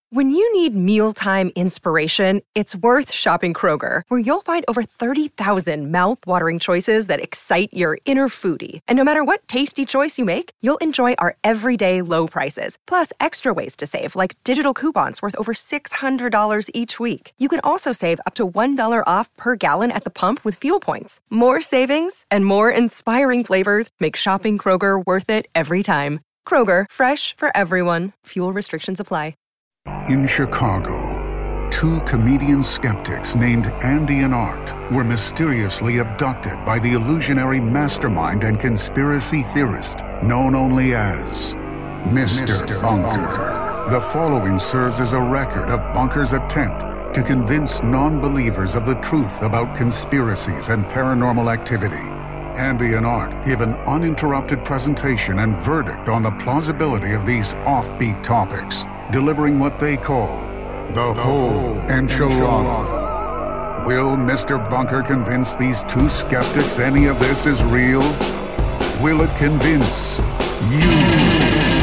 When you need mealtime inspiration, it's worth shopping Kroger, where you'll find over 30,000 mouth-watering choices that excite your inner foodie. And no matter what tasty choice you make, you'll enjoy our everyday low prices, plus extra ways to save, like digital coupons worth over $600 each week. You can also save up to $1 off per gallon at the pump with fuel points. More savings and more inspiring flavors make shopping Kroger worth it every time. Kroger, fresh for everyone. Fuel restrictions apply. In Chicago, two comedian skeptics named Andy and Art were mysteriously abducted by the illusionary mastermind and conspiracy theorist known only as Mr. Bunker. The following serves as a record of Bunker's attempt to convince non-believers of the truth about conspiracies and paranormal activity. Andy and Art give an uninterrupted presentation and verdict on the plausibility of these offbeat topics, delivering what they call the whole enchilada. Will Mr. Bunker convince these two skeptics any of this is real? Will it convince you?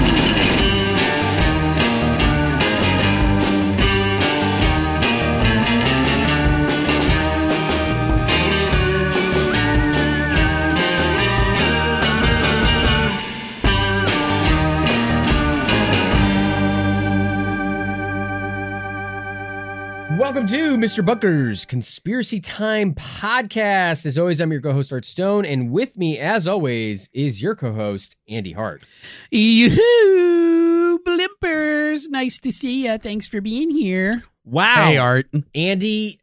Welcome to Mr. Bunker's Conspiracy Time podcast. As always, I'm your co-host, Art Stone, and with me, as always, is your co-host, Andy Hart. Yoo-hoo, blimpers. Nice to see you. Thanks for being here. Wow. Hey, Art. Andy,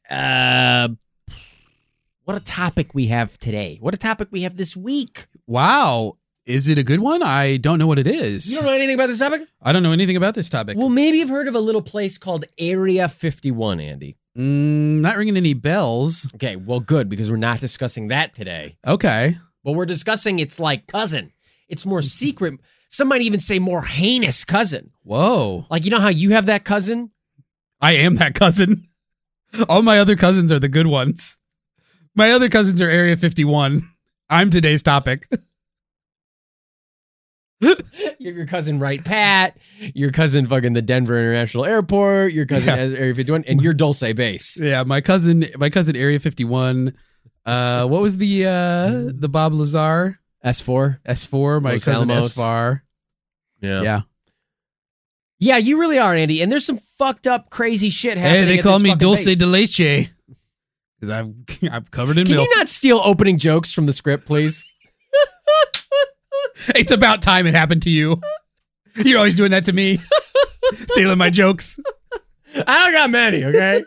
what a topic we have today. What a topic we have this week. Wow. Is it a good one? I don't know what it is. You don't know anything about this topic? I don't know anything about this topic. Well, maybe you've heard of a little place called Area 51, Andy. Not ringing any bells. Okay, well, good, because we're not discussing that today. Okay. But we're discussing its like cousin. It's more secret. Some might even say more heinous cousin. Whoa. Like, you know how you have that cousin? I am that cousin. All my other cousins are the good ones. My other cousins are Area 51. I'm today's topic. Your cousin Wright Pat, your cousin fucking the Denver International Airport, your cousin Area 51, and your Dulce base. Yeah, my cousin Area 51. What was the Bob Lazar? S4. S4, my Los cousin Alamos. S4. Yeah. Yeah, you really are, Andy. And there's some fucked up, crazy shit happening. Hey, they at call this me fucking Dulce base. de Leche. Because I'm covered in Can milk. you not steal opening jokes from the script, please? It's about time it happened to you. You're always doing that to me. Stealing my jokes. I don't got many, okay?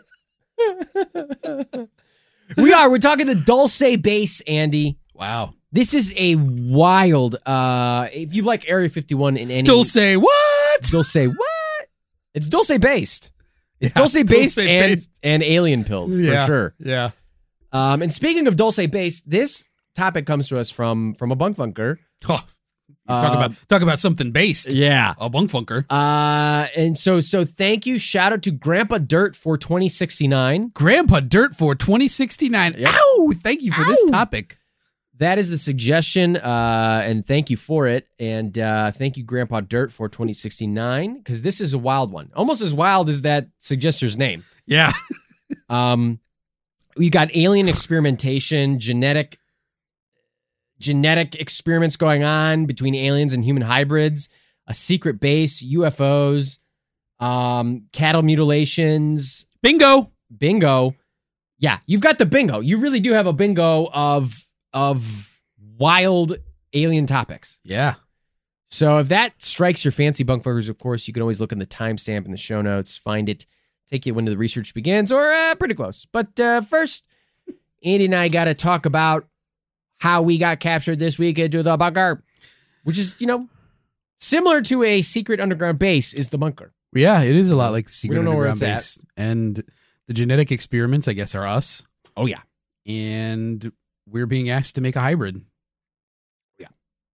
We're talking the Dulce base, Andy. Wow. This is a wild, if you like Area 51 in any... Dulce what? Dulce what? It's Dulce based. It's Yeah, Dulce based Dulce and, based. and alien pilled, for sure. Yeah. And speaking of Dulce based, this topic comes to us from a bunk funker. Oh, talk about something based. Yeah. A bunk funker. And so thank you. Shout out to Grandpa Dirt for 2069. Grandpa Dirt for 2069. Yep. Ow! Thank you for this topic. That is the suggestion, and thank you for it. And thank you, Grandpa Dirt, for 2069, because this is a wild one. Almost as wild as that suggestor's name. Yeah. We got alien experimentation, genetic experiments going on between aliens and human hybrids, a secret base, UFOs, cattle mutilations. Bingo. Yeah, you've got the bingo. You really do have a bingo of wild alien topics. Yeah. So if that strikes your fancy, bunkfuckers, of course, you can always look in the timestamp in the show notes, find it, take you when the research begins, or pretty close. But first, Andy and I got to talk about how we got captured this week into the bunker, which is, similar to a secret underground base is the bunker. Yeah, it is a lot like the secret don't know where underground it's base. And the genetic experiments, I guess, are us. Oh, yeah. And we're being asked to make a hybrid. Yeah.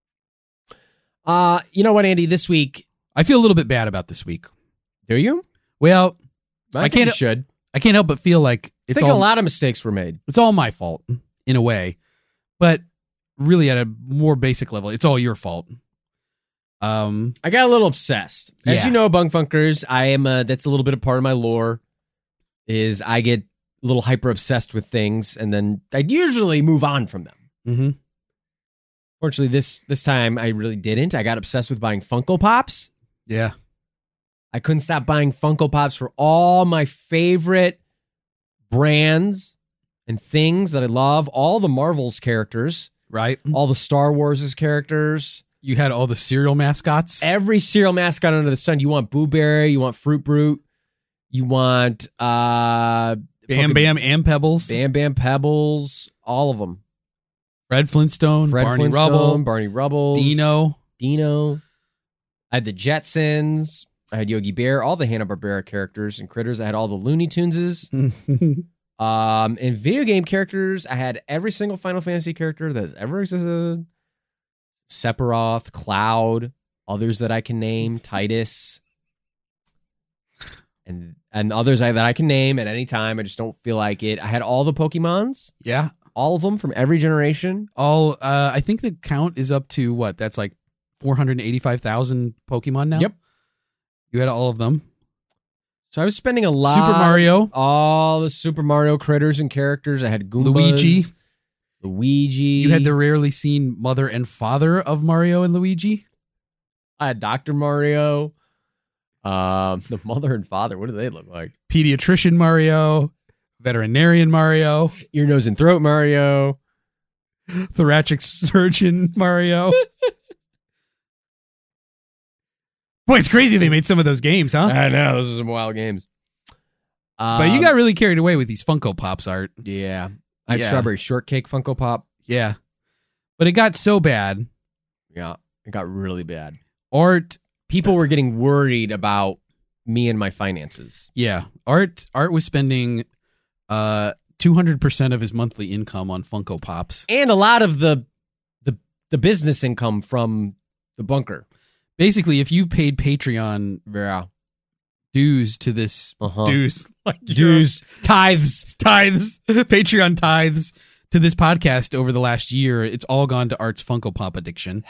You know what, Andy? This week... I feel a little bit bad about this week. Do you? Well, I think you should. I can't help but feel like I think a lot of mistakes were made. It's all my fault, in a way. But really, at a more basic level, it's all your fault. I got a little obsessed. As Yeah. you know, Bunk Funkers, I am. That's a little bit of part of my lore. Is I get a little hyper obsessed with things, and then I usually move on from them. Mm-hmm. Fortunately, this time I really didn't. I got obsessed with buying Funko Pops. Yeah. I couldn't stop buying Funko Pops for all my favorite brands and things that I love. All the Marvel's characters, Right. all the Star Wars' characters. You had all the cereal mascots. Every cereal mascot under the sun. You want Boo Berry, you want Fruit Brute, you want Bam fucking Bam and Pebbles. Bam Bam Pebbles, all of them. Fred Flintstone. Fred Barney Flintstone, Rubble. Barney Rubbles, Dino. I had the Jetsons. I had Yogi Bear, all the Hanna-Barbera characters and critters. I had all the Looney Tuneses. In video game characters, I had every single Final Fantasy character that's ever existed. Sephiroth, Cloud, others that I can name, Titus, and others that I can name at any time. I just don't feel like it. I had all the Pokemons, Yeah. all of them from every generation. I think the count is up to what? That's like 485,000 Pokemon now. Yep. You had all of them. So I was spending a lot. Super Mario. All the Super Mario critters and characters. I had Goombas, Luigi. You had the rarely seen mother and father of Mario and Luigi. I had Dr. Mario. The mother and father, what do they look like? Pediatrician Mario. Veterinarian Mario. Ear, nose, and throat Mario. Thoracic surgeon Mario. Boy, it's crazy they made some of those games, huh? I know, those are some wild games. But you got really carried away with these Funko Pops, Art. Yeah. I had Yeah. Strawberry Shortcake Funko Pop. Yeah. But it got so bad. Yeah, it got really bad. Art, People were getting worried about me and my finances. yeah. Art was spending 200% of his monthly income on Funko Pops. And a lot of the business income from the bunker. Basically, if you paid Patreon Yeah. dues to this dues, like Dues, tithes. tithes, Patreon tithes to this podcast over the last year, it's all gone to Art's Funko Pop addiction.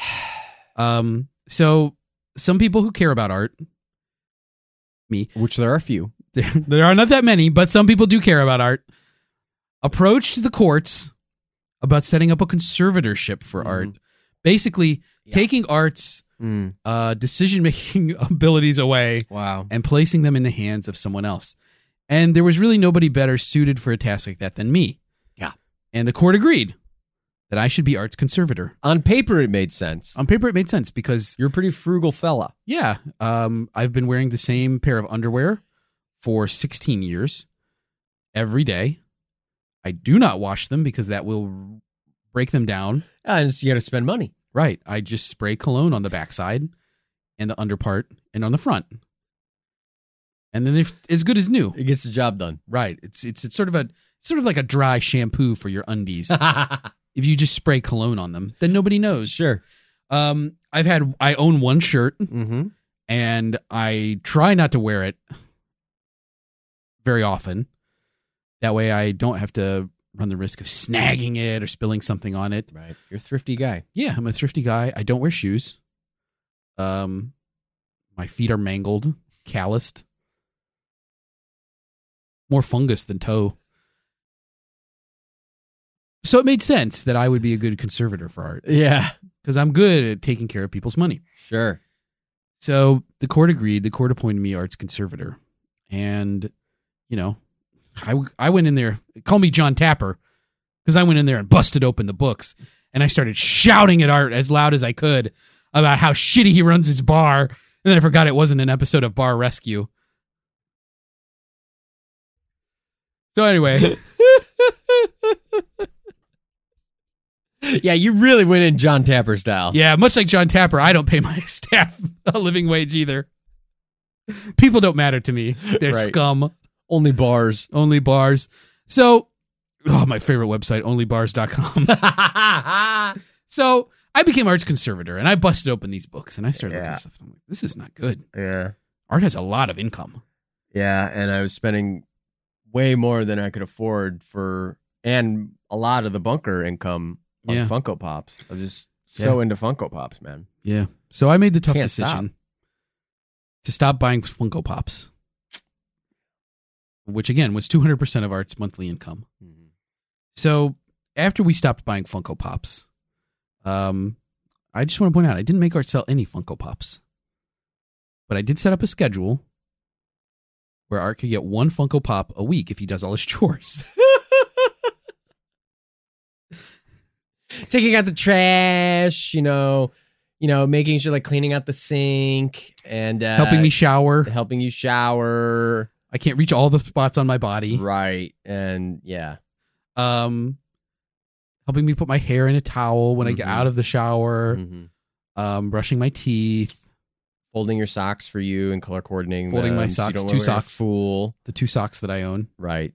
So some people who care about art, me, Which there are a few. there are not that many, but some people do care about art, approached the courts about setting up a conservatorship for art. Basically, taking Art's decision-making abilities away Wow. and placing them in the hands of someone else. And there was really nobody better suited for a task like that than me. Yeah. And the court agreed that I should be Art's conservator. On paper, it made sense. On paper, it made sense because, You're a pretty frugal fella. yeah, I've been wearing the same pair of underwear for 16 years every day. I do not wash them because that will break them down. And you got to spend money. Right. I just spray cologne on the backside and the underpart and on the front. And then they're as good as new. It gets the job done. Right. It's sort of like a dry shampoo for your undies. If you just spray cologne on them, then nobody knows. Sure. I own one shirt Mm-hmm. and I try not to wear it very often. That way I don't have to run the risk of snagging it or spilling something on it. Right. You're a thrifty guy. Yeah, I'm a thrifty guy. I don't wear shoes. My feet are mangled, calloused. More fungus than toe. So it made sense that I would be a good conservator for art Yeah. because I'm good at taking care of people's money. Sure. So the court agreed. The court appointed me arts conservator. And, you know, I went in there, call me John Tapper, because I went in there and busted open the books. And I started shouting at Art as loud as I could about how shitty he runs his bar. And then I forgot it wasn't an episode of Bar Rescue. So anyway, Yeah, you really went in John Tapper style. yeah, much like John Tapper, I don't pay my staff a living wage either. People don't matter to me. They're Right. scum. Only bars. Only bars. So, my favorite website, onlybars.com. So I became Art's conservator and I busted open these books and I started looking at stuff. I'm like, this is not good. Yeah. Art has a lot of income. Yeah, and I was spending way more than I could afford for, and a lot of the bunker income on Yeah. Funko Pops. I was just so into Funko Pops, man. Yeah. So I made the tough Can't decision to stop buying Funko Pops, which again was 200% of Art's monthly income. Mm-hmm. So after we stopped buying Funko Pops, I just want to point out I didn't make Art sell any Funko Pops, but I did set up a schedule where Art could get one Funko Pop a week if he does all his chores. Taking out the trash, making sure like cleaning out the sink and Helping me shower. helping you shower. I can't reach all the spots on my body. Right. And yeah. Helping me put my hair in a towel when I get out of the shower. Mhm. Brushing my teeth. Folding your socks for you and color coordinating Folding my them so you socks, don't 2 look like a socks. fool. The 2 socks that I own. Right.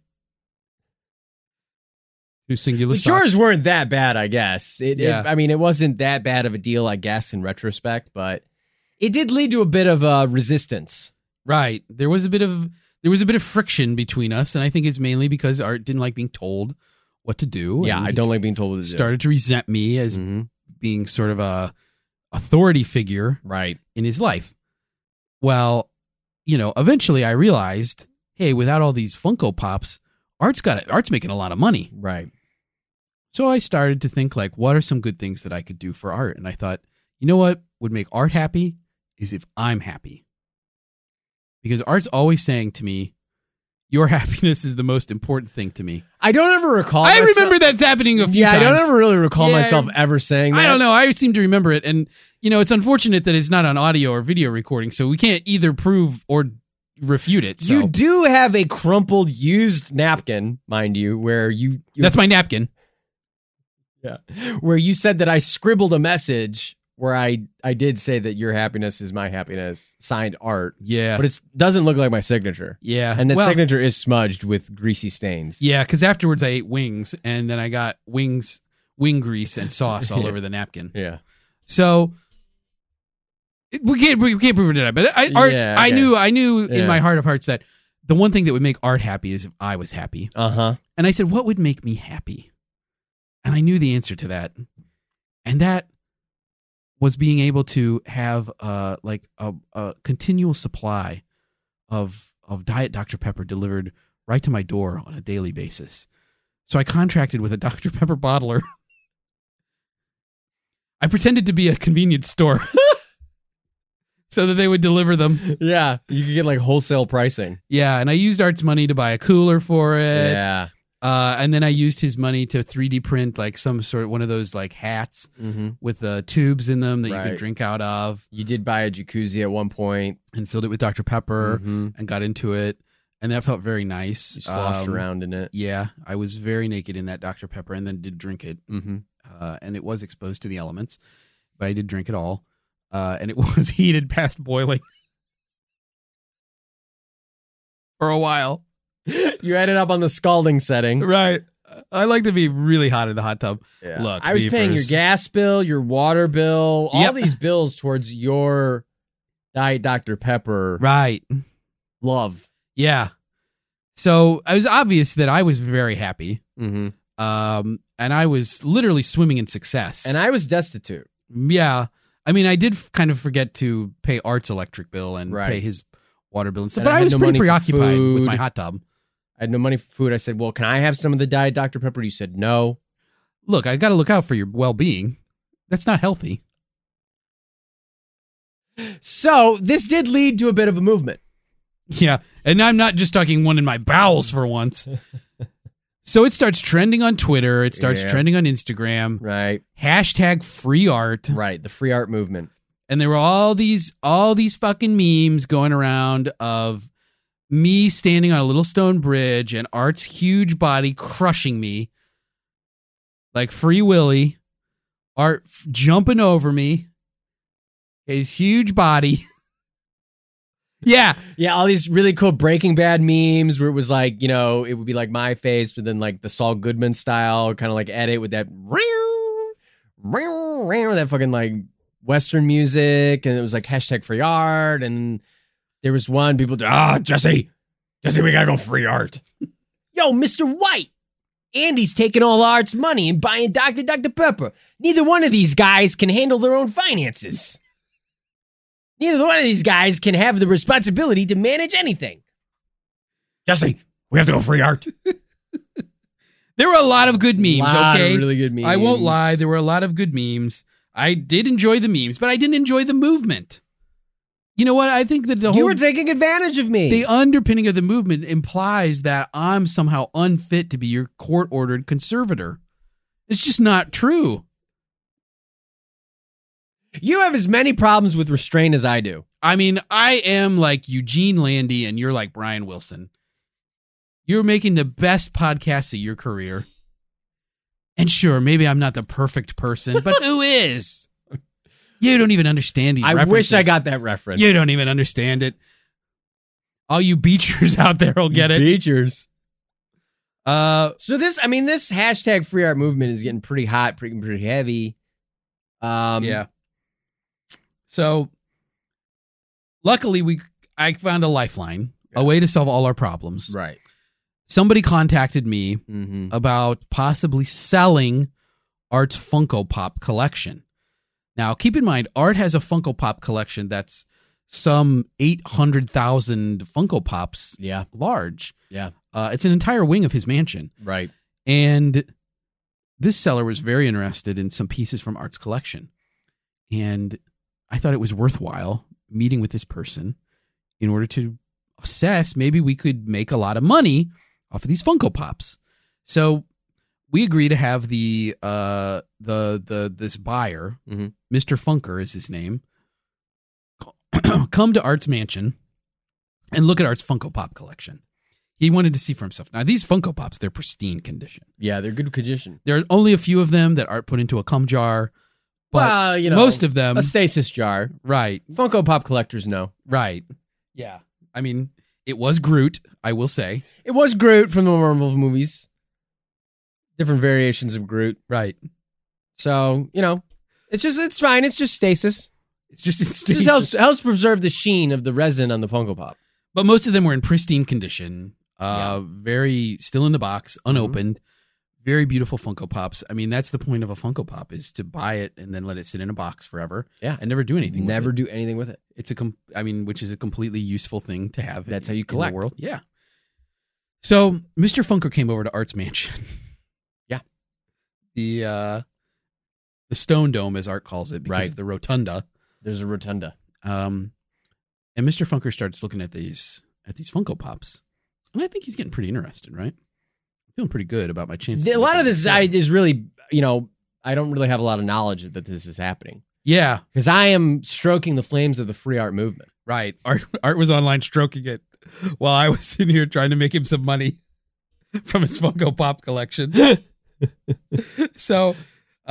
2 singular The socks. chores weren't that bad, I guess. Yeah. It wasn't that bad of a deal, I guess, in retrospect, but it did lead to a bit of resistance. Right. There was a bit of friction between us, and I think it's mainly because Art didn't like being told what to do. Yeah, and I don't like being told what to do. started to resent me as Mhm. being sort of a authority figure Right. in his life. Well, eventually I realized, hey, without all these Funko Pops, Art's making a lot of money. Right. So I started to think, like, what are some good things that I could do for Art? And I thought, you know what would make Art happy is if I'm happy. Because Art's always saying to me, your happiness is the most important thing to me. I don't ever recall. I myself- remember that's happening a few Yeah, times. I don't ever really recall Yeah, myself ever saying that. I don't know. I seem to remember it. And, it's unfortunate that it's not on audio or video recording, so we can't either prove or refute it. So You do have a crumpled used napkin, mind you, where you that's my napkin. where you said that I scribbled a message where I did say that your happiness is my happiness, signed Art, Yeah. but it doesn't look like my signature. Yeah. And that Well, signature is smudged with greasy stains. Yeah, because afterwards I ate wings, and then I got wing grease and sauce all over the napkin. Yeah. So we can't prove it or not. But Yeah, I okay. knew in Yeah. my heart of hearts that the one thing that would make Art happy is if I was happy. Uh-huh. And I said, what would make me happy? And I knew the answer to that. And that was being able to have a continual supply of Diet Dr. Pepper delivered right to my door on a daily basis. So I contracted with a Dr. Pepper bottler. I pretended to be a convenience store so that they would deliver them. Yeah. You could get like wholesale pricing. Yeah, and I used Art's money to buy a cooler for it. Yeah. And then I used his money to 3D print like some sort of one of those like hats Mm-hmm. with tubes in them that you Right. can drink out of, You did buy a jacuzzi at one point. and filled it with Dr. Pepper Mhm. and got into it. And that felt very nice. You sloshed around in it. Yeah, I was very naked in that Dr. Pepper and then did drink it. Mm-hmm. And it was exposed to the elements, but I did drink it all. And it was heated past boiling for a while. You ended up on the scalding setting. Right. I like to be really hot in the hot tub. Yeah. Look, I was paying your beefers. gas bill, your water bill, all Yep. these bills towards your Diet Dr. Pepper Right. love. Yeah. So it was obvious that I was very happy. Mm-hmm. And I was literally swimming in success. And I was destitute. Yeah. I mean, I did kind of forget to pay Art's electric bill and Right. pay his water bill and stuff, And but I I had was no pretty money for preoccupied with food. my hot tub. I had no money for food. I said, well, can I have some of the Diet Dr. Pepper? You said no. Look, I got to look out for your well-being. That's not healthy. So this did lead to a bit of a movement. Yeah. And I'm not just talking one in my bowels for once. So it starts trending on Twitter. It starts Yeah. trending on Instagram. Right. Hashtag free art. Right. The free art movement. And there were all these fucking memes going around of me standing on a little stone bridge and Art's huge body crushing me like Free Willy. Art jumping over me. His huge body. Yeah. Yeah, all these really cool Breaking Bad memes where it was like, it would be like my face, but then like the Saul Goodman style, kind of like edit with that that fucking like Western music, and it was like hashtag free art, and there was one people Jesse, we gotta go free art. Yo, Mr. White, Andy's taking all Art's money and buying Dr. Pepper. Neither one of these guys can handle their own finances. Neither one of these guys can have the responsibility to manage anything. Jesse, we have to go free Art. There were a lot of good memes, okay? Really good memes. I won't lie. There were a lot of good memes. I did enjoy the memes, but I didn't enjoy the movement. You know what? I think that You were taking advantage of me. the underpinning of the movement implies that I'm somehow unfit to be your court-ordered conservator. It's just not true. You have as many problems with restraint as I do. I mean, I am like Eugene Landy and you're like Brian Wilson. You're making the best podcast of your career. And sure, maybe I'm not the perfect person, but who is? You don't even understand these references. I wish I got that reference. You don't even understand it. All you beachers out there will get it. Beachers. So this hashtag free art movement is getting pretty hot, pretty heavy. Yeah. So luckily I found a lifeline, a way to solve all our problems. Right. Somebody contacted me about possibly selling Art's Funko Pop collection. Now, keep in mind, Art has a Funko Pop collection that's some 800,000 Funko Pops large. Yeah. It's an entire wing of his mansion. Right. And this seller was very interested in some pieces from Art's collection. And I thought it was worthwhile meeting with this person in order to assess maybe we could make a lot of money off of these Funko Pops. So we agree to have this buyer, Mr. Funker is his name, come to Art's mansion and look at Art's Funko Pop collection. He wanted to see for himself. Now, these Funko Pops, they're pristine condition. Yeah, they're good condition. There are only a few of them that Art put into a cum jar. But most of them... A stasis jar. Right. Funko Pop collectors know. Right. Yeah. I mean, it was Groot, I will say. It was Groot from the Marvel movies. Different variations of Groot. Right. So, it's fine. It's just stasis. It's just It just helps preserve the sheen of the resin on the Funko Pop. But most of them were in pristine condition. Very still in the box, unopened. Very beautiful Funko Pops. I mean, that's the point of a Funko Pop, is to buy it and then let it sit in a box forever. Yeah. And never do anything Never with it. do anything with it. It's which is a completely useful thing to have. That's how you collect. In the world. Yeah. So Mr. Funker came over to Art's mansion. Yeah. The Stone Dome, as Art calls it, because of the rotunda. There's a rotunda. And Mr. Funker starts looking at these Funko Pops. And I think he's getting pretty interested, right? Feeling pretty good about my chances. A lot of this is really, I don't really have a lot of knowledge that this is happening. Yeah. Because I am stroking the flames of the free art movement. Right. Art was online stroking it while I was in here trying to make him some money from his Funko Pop collection. So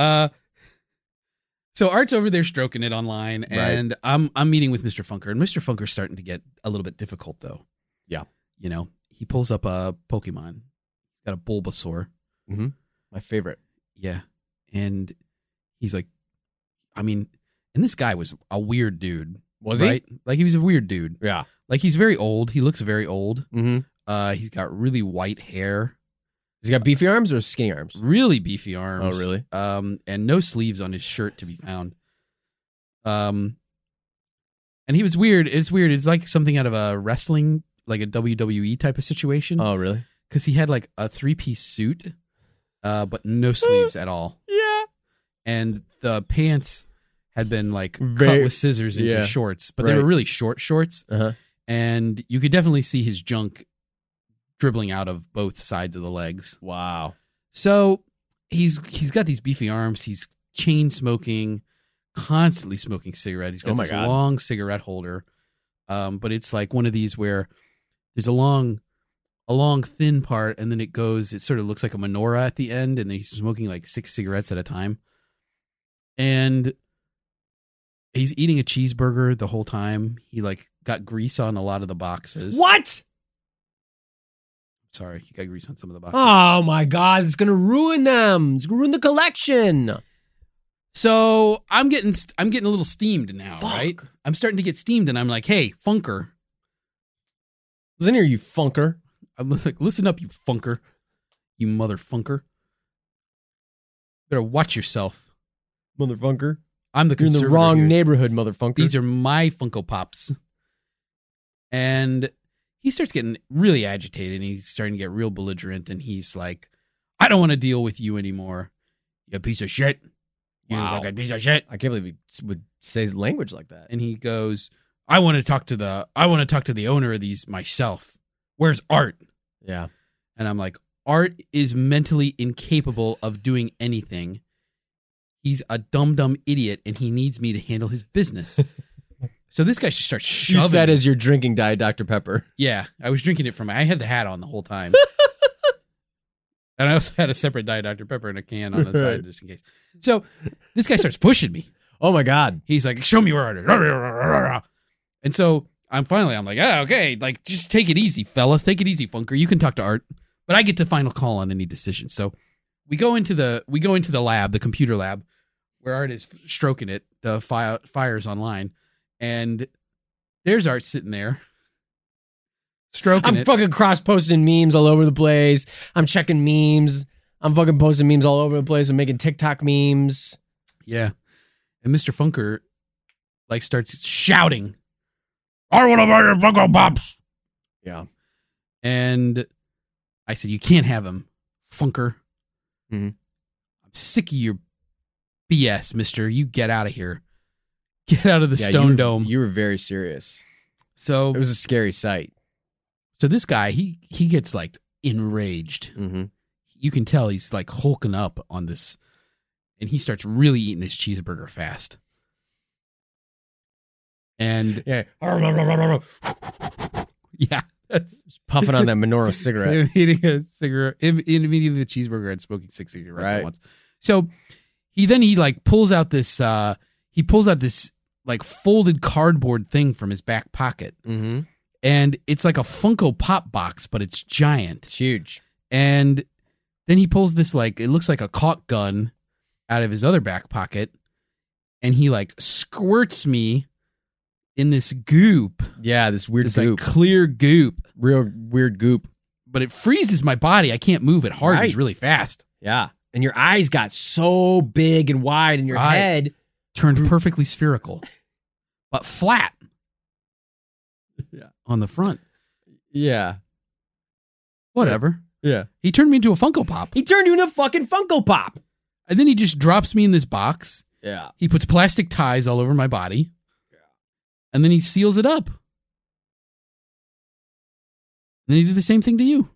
Art's over there stroking it online, and I'm meeting with Mr. Funker, and Mr. Funker's starting to get a little bit difficult, though. Yeah. He pulls up a Pokemon. Got a Bulbasaur. Mm-hmm. My favorite. Yeah. And he's like, and this guy was a weird dude. Was he? Like, he was a weird dude. Yeah. Like, he's very old. He looks very old. Mm-hmm. He's got really white hair. Has he got beefy arms or skinny arms? Really beefy arms. Oh, really? And no sleeves on his shirt to be found. And he was weird. It's weird. It's like something out of a wrestling, like a WWE type of situation. Oh, really? Because he had like a 3-piece suit, but no sleeves at all. Yeah. And the pants had been like cut with scissors into shorts, but they were really short shorts. Uh-huh. And you could definitely see his junk dribbling out of both sides of the legs. Wow. So he's got these beefy arms. He's chain smoking, constantly smoking cigarette. He's got this long cigarette holder. But it's like one of these where there's a long thin part, and then it sort of looks like a menorah at the end, and then he's smoking like 6 cigarettes at a time. And he's eating a cheeseburger the whole time. He like got grease on a lot of the boxes. What? Sorry, he got grease on some of the boxes. Oh my God, it's going to ruin them. It's going to ruin the collection. So I'm getting a little steamed now, Fuck. Right? I'm starting to get steamed, and I'm like, hey, Funker. Listen here, you funker. I'm like, listen up, you Funker. you motherfunker. Better watch yourself. Motherfunker. I'm the You're in the conservator wrong here. neighborhood, motherfunker. These are my Funko Pops. And he starts getting really agitated, and he's starting to get real belligerent, and he's like, I don't want to deal with you anymore. You piece of shit. You Wow. fucking piece of shit. I can't believe he would say language like that. And he goes, I want to talk to the owner of these myself. Where's Art? Yeah. And I'm like, Art is mentally incapable of doing anything. He's a dumb idiot, and he needs me to handle his business. So this guy just starts shoving. You said me. as you're drinking Diet Dr. Pepper. Yeah, I was drinking it from. I had the hat on the whole time. And I also had a separate Diet Dr. Pepper in a can on the side just in case. So this guy starts pushing me. Oh my God. He's like, show me where Art is. And so I'm like, yeah, okay, like just take it easy, fella. Take it easy, Funker. You can talk to Art, but I get the final call on any decision. So we go into the lab, the computer lab, where Art is stroking it. The fire's online, and there's Art sitting there stroking I'm it. fucking cross-posting memes all over the place. I'm checking memes. I'm fucking posting memes all over the place. I'm making TikTok memes. Yeah. And Mr. Funker like starts shouting, I want to buy your Funko Pops. Yeah. And I said, you can't have him, Funker. Mhm. I'm sick of your BS, mister. You get out of here. Get out of the Stone Dome. You were very serious. So It was a scary sight. so this guy, he gets like enraged. Mm-hmm. You can tell he's like hulking up on this. And he starts really eating this cheeseburger fast. And Yeah. yeah, that's Just puffing on that menorah cigarette. him eating a cigarette, him eating the cheeseburger and smoking 6 cigarettes at Right. once. So he like pulls out this like folded cardboard thing from his back pocket, Mm-hmm. and it's like a Funko Pop box, but it's giant. It's huge. And then he pulls this like it looks like a caulk gun out of his other back pocket, and he like squirts me in this goop, Yeah, this weird this goop. like clear goop. Real weird goop. But it freezes my body. I can't move. It hardens Right. really fast. Yeah. And your eyes got so big and wide, and your Right. head. Turned perfectly spherical, but flat. Yeah. On the front. Yeah. Whatever. Yeah. He turned me into a Funko Pop. He turned you into a fucking Funko Pop. And then he just drops me in this box. Yeah. He puts plastic ties all over my body. And then he seals it up. And then he did the same thing to you.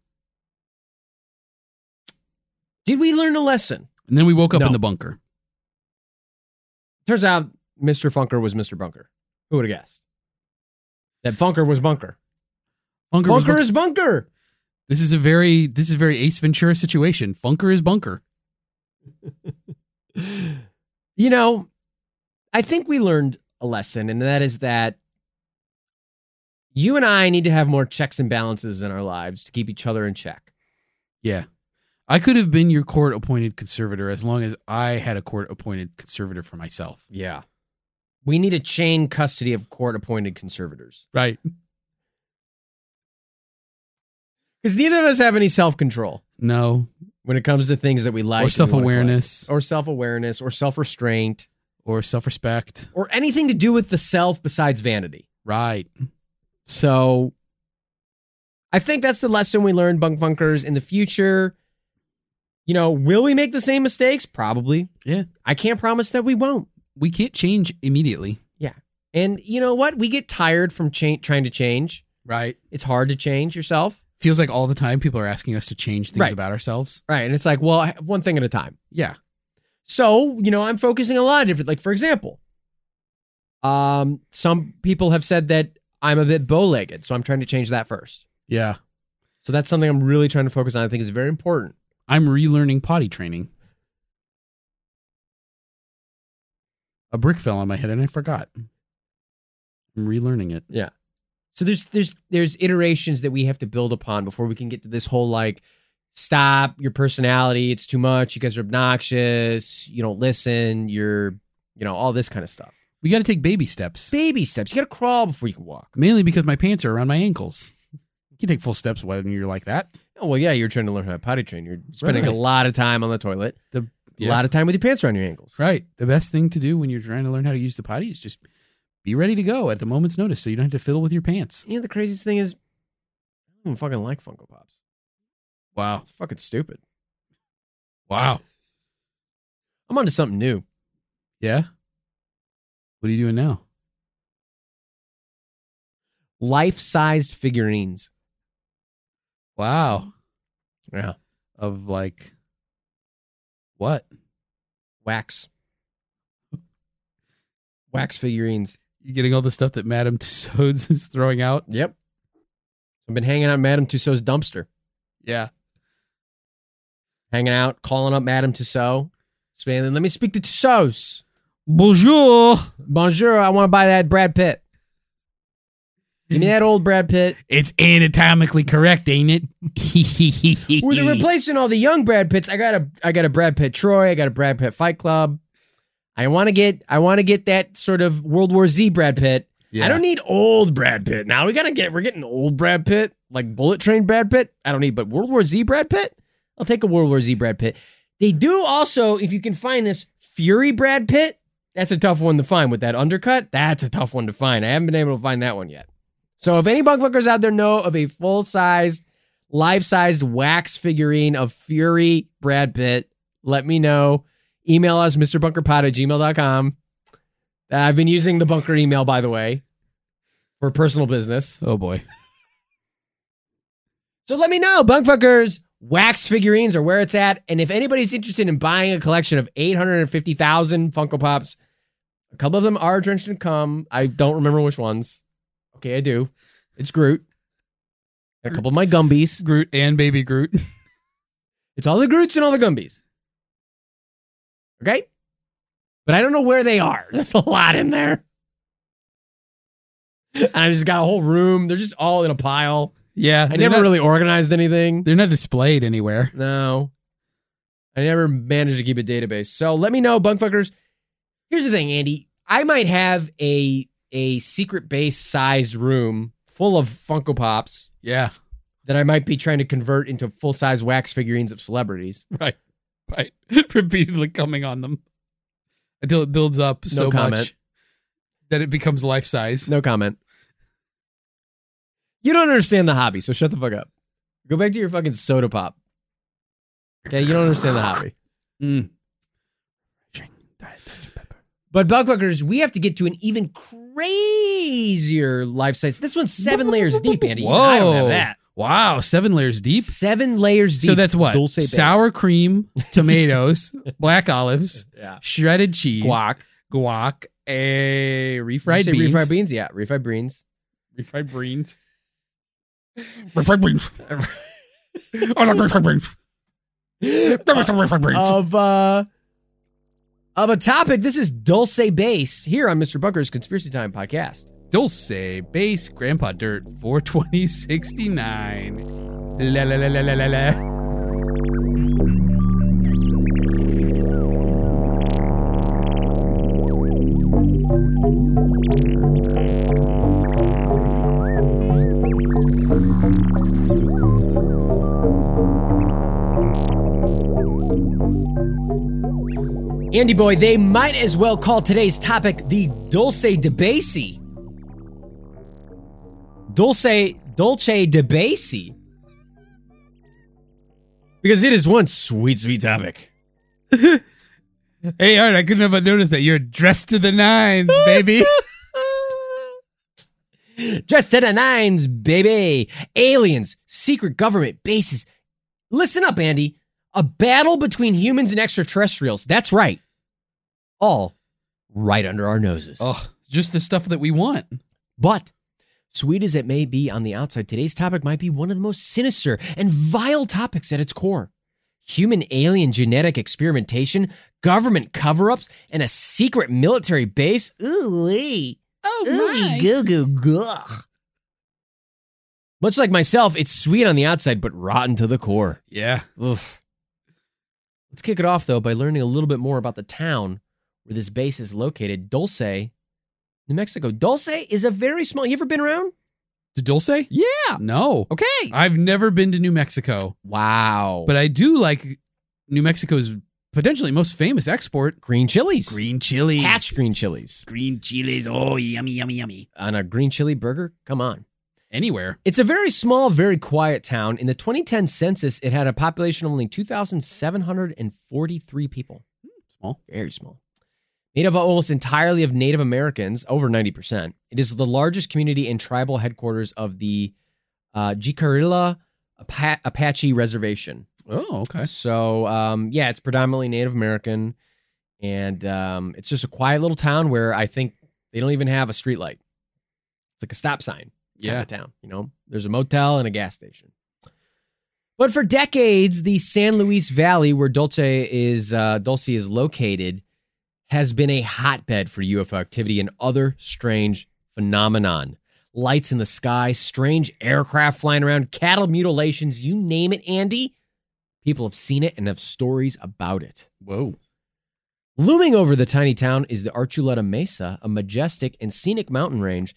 Did we learn a lesson? And then we woke up No. in the bunker. Turns out Mr. Funker was Mr. Bunker. Who would have guessed? That Funker was Bunker. Funker was Funker bunker. is Bunker. This is a very Ace Ventura situation. Funker is bunker. You know, I think we learned a lesson, and that is that you and I need to have more checks and balances in our lives to keep each other in check. Yeah. I could have been your court-appointed conservator as long as I had a court-appointed conservator for myself. Yeah. We need a chain custody of court-appointed conservators. Right. Because neither of us have any self-control No. when it comes to things that we like. Or and we wanna self-awareness. play. Or self-awareness, or self-restraint, Or self-respect. or anything to do with the self besides vanity. Right. So I think that's the lesson we learned, Bunk Funkers. In the future, you know, will we make the same mistakes? Probably. Yeah. I can't promise that we won't. We can't change immediately. Yeah. And you know what? We get tired from trying to change. Right. It's hard to change yourself. Feels like all the time people are asking us to change things Right. about ourselves. Right. And it's like, well, one thing at a time. Yeah. So, you know, I'm focusing a lot of different, like, for example, some people have said that I'm a bit bow-legged, so I'm trying to change that first. Yeah. So that's something I'm really trying to focus on. I think is very important. I'm relearning potty training. A brick fell on my head and I forgot. I'm relearning it. Yeah. So there's iterations that we have to build upon before we can get to this whole like, stop your personality. It's too much. You guys are obnoxious. You don't listen. You're, you know, all this kind of stuff. We got to take baby steps. Baby steps. You got to crawl before you can walk. Mainly because my pants are around my ankles. You can take full steps when you're like that. Oh, well, yeah, you're trying to learn how to potty train. You're spending a Right. lot of time on the toilet, a Yeah. lot of time with your pants around your ankles. Right. The best thing to do when you're trying to learn how to use the potty is just be ready to go at the moment's notice so you don't have to fiddle with your pants. You know, the craziest thing is, I don't even fucking like Funko Pops. Wow. It's fucking stupid. Wow. I'm onto something new. Yeah? What are you doing now? Life-sized figurines. Wow. Yeah. Of like, what? Wax figurines. You getting all the stuff that Madame Tussauds is throwing out? Yep. I've been hanging out at Madame Tussauds dumpster. Yeah. Hanging out, calling up Madame Tussauds. Saying, let me speak to Tussauds. Bonjour. Bonjour, I want to buy that Brad Pitt. Give me that old Brad Pitt. It's anatomically correct, ain't it? Well, they're replacing all the young Brad Pitts. I got a Brad Pitt Troy. I got a Brad Pitt Fight Club. I want to get that sort of World War Z Brad Pitt. Yeah. I don't need old Brad Pitt. Now we're getting old Brad Pitt, like Bullet Train Brad Pitt. I don't need, but World War Z Brad Pitt? I'll take a World War Z Brad Pitt. They do also, if you can find this, Fury Brad Pitt. That's a tough one to find with that undercut. That's a tough one to find. I haven't been able to find that one yet. So if any bunkfuckers out there know of a full-size, life-sized wax figurine of Fury Brad Pitt, let me know. Email us, MrBunkerPod@gmail.com. I've been using the bunker email, by the way, for personal business. Oh, boy. So let me know, bunkfuckers, wax figurines or where it's at. And if anybody's interested in buying a collection of 850,000 Funko Pops, a couple of them are drenched in cum. I don't remember which ones. Okay, I do. It's Groot. A couple of my Gumbies. Groot and Baby Groot. It's all the Groots and all the Gumbies. Okay? But I don't know where they are. There's a lot in there. And I just got a whole room. They're just all in a pile. Yeah. I never really organized anything. They're not displayed anywhere. No. I never managed to keep a database. So let me know, bunkfuckers. Here's the thing, Andy. I might have a secret base sized room full of Funko Pops Yeah. that I might be trying to convert into full-size wax figurines of celebrities. Right. Repeatedly coming on them until it builds up so comment. much that it becomes life size. No comment. You don't understand the hobby, so shut the fuck up. Go back to your fucking soda pop. Okay, you don't understand the hobby. Mm. But bunkfuckers, we have to get to an even crazier life size. This one's 7 layers deep, Andy. Whoa. I don't have that. Wow. 7 layers deep. 7 layers deep. So that's what? Dulce base. Sour cream, tomatoes, black olives, Yeah. shredded cheese, Guac. refried Did you say beans. Refried beans? Yeah, refried beans. Refried beans. Refried beans. I like refried beans. Give me some refried beans. Of a topic, this is Dulce Base here on Mr. Bunker's Conspiracy Time podcast. Dulce Base Grandpa Dirt 42069. La la la la la la la. Andy boy, they might as well call today's topic the Dulce de Basie. Dulce de Basie. Because it is one sweet, sweet topic. Hey, Art, I couldn't have noticed that you're dressed to the nines, baby. Dressed to the nines, baby. Aliens, secret government bases. Listen up, Andy. A battle between humans and extraterrestrials. That's right. All right under our noses. Oh, just the stuff that we want. But, sweet as it may be on the outside, today's topic might be one of the most sinister and vile topics at its core. Human alien genetic experimentation, government cover-ups, and a secret military base. Ooh-wee. Oh, Ooh, goo-goo-goo. Much like myself, it's sweet on the outside, but rotten to the core. Yeah. Oof. Let's kick it off, though, by learning a little bit more about the town where this base is located, Dulce, New Mexico. Dulce is a very small... You ever been around? To Dulce? Yeah. No. Okay. I've never been to New Mexico, Wow. but I do like New Mexico's potentially most famous export. green chilies. Green chilies. Hatch green chilies. Green chilies. Oh, yummy, yummy, yummy. On a green chili burger? Come on. Anywhere. It's a very small, very quiet town. In the 2010 census, it had a population of only 2,743 people. Small. Very small. Made up almost entirely of Native Americans, over 90%. It is the largest community and tribal headquarters of the Jicarilla Apache Reservation. Oh, okay. So, yeah, it's predominantly Native American, and it's just a quiet little town where I think they don't even have a street light. It's like a stop sign kind of town, you know? There's a motel and a gas station. But for decades, the San Luis Valley, where Dulce is located, has been a hotbed for UFO activity and other strange phenomenon. Lights in the sky, strange aircraft flying around, cattle mutilations, you name it, Andy. People have seen it and have stories about it. Whoa. Looming over the tiny town is the Archuleta Mesa, a majestic and scenic mountain range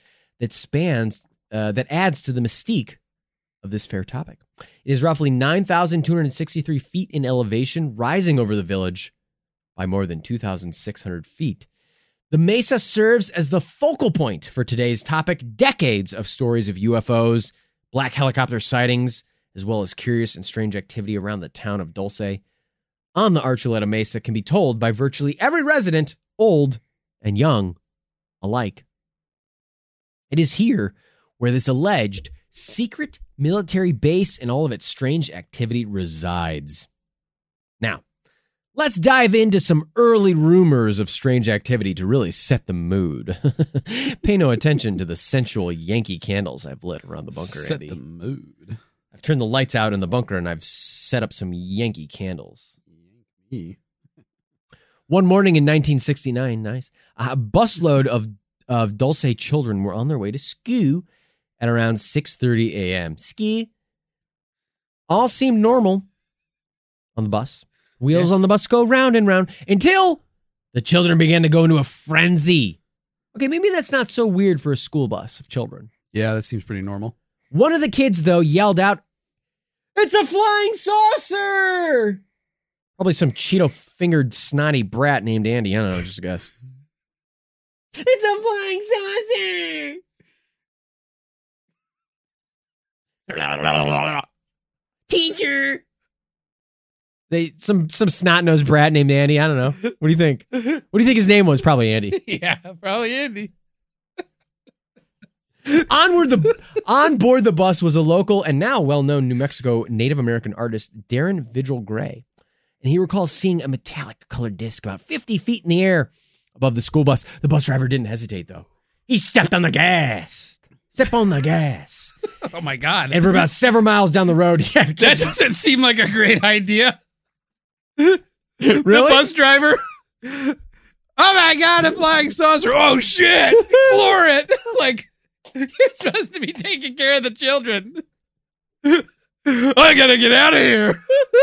that adds to the mystique of this fair topic. It is roughly 9,263 feet in elevation, rising over the village by more than 2,600 feet. The mesa serves as the focal point for today's topic. Decades of stories of UFOs, black helicopter sightings, as well as curious and strange activity around the town of Dulce on the Archuleta Mesa can be told by virtually every resident, old and young alike. It is here where this alleged secret military base and all of its strange activity resides. Now, let's dive into some early rumors of strange activity to really set the mood. Pay no attention to the sensual Yankee candles I've lit around the bunker, Set Andy. the mood. I've turned the lights out in the bunker and I've set up some Yankee candles. Yankee. One morning in 1969, nice, a busload of Dulce children were on their way to school at around 6:30 a.m. Ski. All seemed normal on the bus. Wheels on the bus go round and round until the children began to go into a frenzy. Okay, maybe that's not so weird for a school bus of children. Yeah, that seems pretty normal. One of the kids, though, yelled out, "It's a flying saucer!" Probably some Cheeto-fingered snotty brat named Andy. I don't know, just a guess. It's a flying saucer! Teacher! Some snot-nosed brat named Andy. I don't know. What do you think? What do you think his name was? Probably Andy. Yeah, probably Andy. On board the bus was a local and now well-known New Mexico Native American artist, Darren Vigil Gray. And he recalls seeing a metallic-colored disc about 50 feet in the air above the school bus. The bus driver didn't hesitate, though. He stepped on the gas. Step on the gas. Oh, my God. And for about several miles down the road... Yeah, That doesn't seem like a great idea. Really? The bus driver... Oh, my God, a flying saucer. Oh, shit. Floor it. Like, you're supposed to be taking care of the children. I gotta get out of here.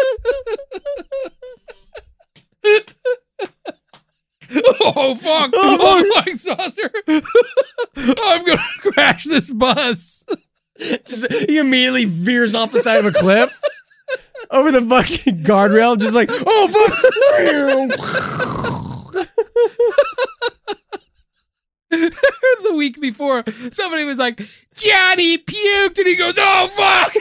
Oh, fuck. Oh, flying saucer. I'm gonna crash this bus. He immediately veers off the side of a cliff over the fucking guardrail, just like, oh, fuck. The week before, somebody was like, Johnny puked, and he goes, oh, fuck.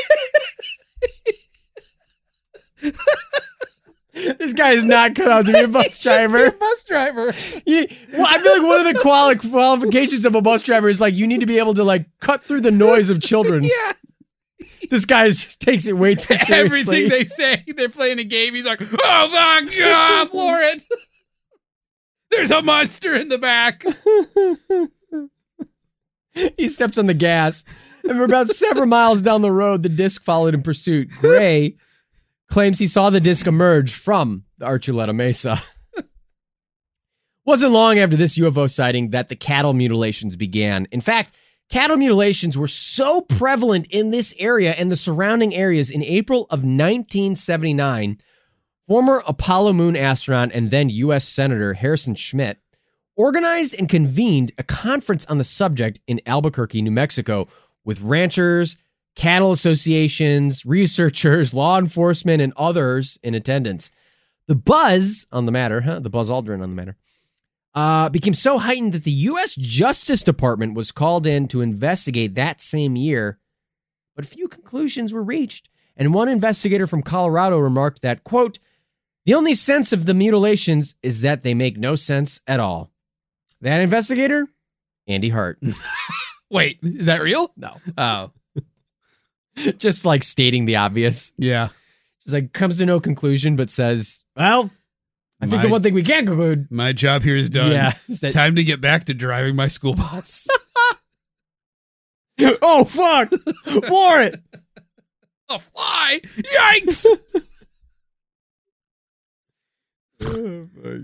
This guy is not cut out to be a bus driver. A bus driver. Well, I feel like one of the qualifications of a bus driver is like you need to be able to like cut through the noise of children. Yeah. This guy just takes it way too seriously. Everything they say, they're playing a game. He's like, oh, fuck, God, floor it. There's a monster in the back. He steps on the gas, and we're about several miles down the road. The disc followed in pursuit. Gray claims he saw the disc emerge from the Archuleta Mesa. Wasn't long after this UFO sighting that the cattle mutilations began. In fact, cattle mutilations were so prevalent in this area and the surrounding areas in April of 1979. Former Apollo Moon astronaut and then U.S. Senator Harrison Schmitt organized and convened a conference on the subject in Albuquerque, New Mexico, with ranchers, cattle associations, researchers, law enforcement, and others in attendance. The buzz on the matter, the Buzz Aldrin on the matter, became so heightened that the U.S. Justice Department was called in to investigate that same year, but few conclusions were reached. And one investigator from Colorado remarked that, quote, "The only sense of the mutilations is that they make no sense at all." That investigator? Andy Hart. Wait, is that real? No. Oh. Just like stating the obvious. Yeah. Just like comes to no conclusion, but says, well, I think the one thing we can conclude. My job here is done. Yeah. Time to get back to driving my school bus. Oh, fuck. Floor it. A fly. Yikes. Oh, fuck.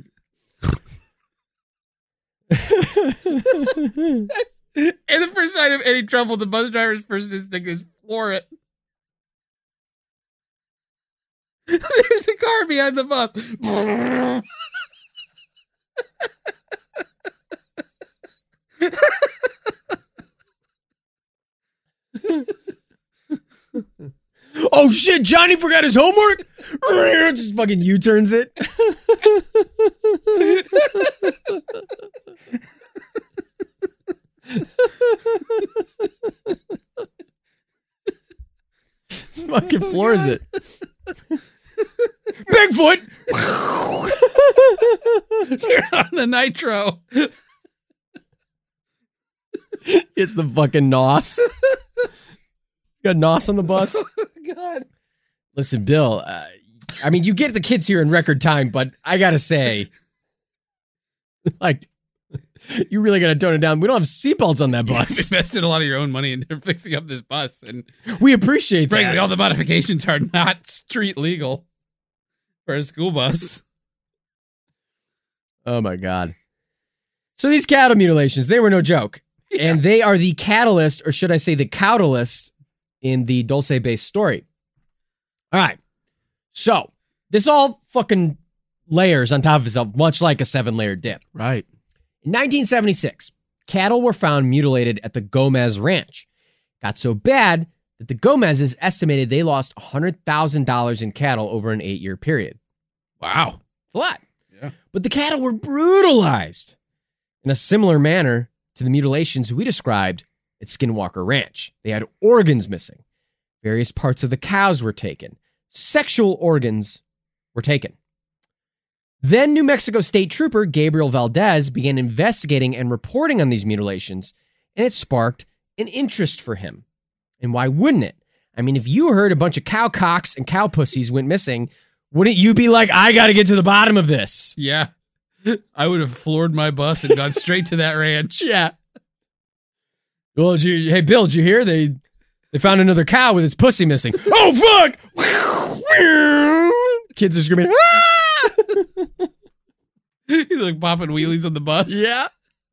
And the first sign of any trouble, the bus driver's first instinct is floor it. There's a car behind the bus. Oh shit, Johnny forgot his homework? Just fucking U-turns it. Just fucking floors it. Bigfoot! Turn on the nitro. It's the fucking NOS. Got NOS on the bus. Oh, God. Listen, Bill, I mean, you get the kids here in record time, but I gotta say, like, you really gotta tone it down. We don't have seatbelts on that You bus. invested a lot of your own money into fixing up this bus, and We appreciate frankly, that. all the modifications are not street legal for a school bus. Oh my God. So these cattle mutilations, they were no joke. Yeah. And they are the catalyst, or should I say the catalyst, in the Dulce-based story. All right. So this all fucking layers on top of itself, much like a 7-layer dip. Right. In 1976, cattle were found mutilated at the Gomez Ranch. Got so bad that the Gomez's estimated they lost $100,000 in cattle over an 8-year period. Wow. It's a lot. Yeah. But the cattle were brutalized in a similar manner to the mutilations we described at Skinwalker Ranch. They had organs missing. Various parts of the cows were taken. Sexual organs were taken. Then New Mexico State Trooper Gabriel Valdez began investigating and reporting on these mutilations, and it sparked an interest for him. And why wouldn't it? I mean, if you heard a bunch of cow cocks and cow pussies went missing, wouldn't you be like, I got to get to the bottom of this? Yeah. I would have floored my bus and gone straight to that ranch. Yeah. Well, hey, Bill, did you hear? They found another cow with its pussy missing. Oh, fuck! Kids are screaming, ah! He's like popping wheelies on the bus. Yeah.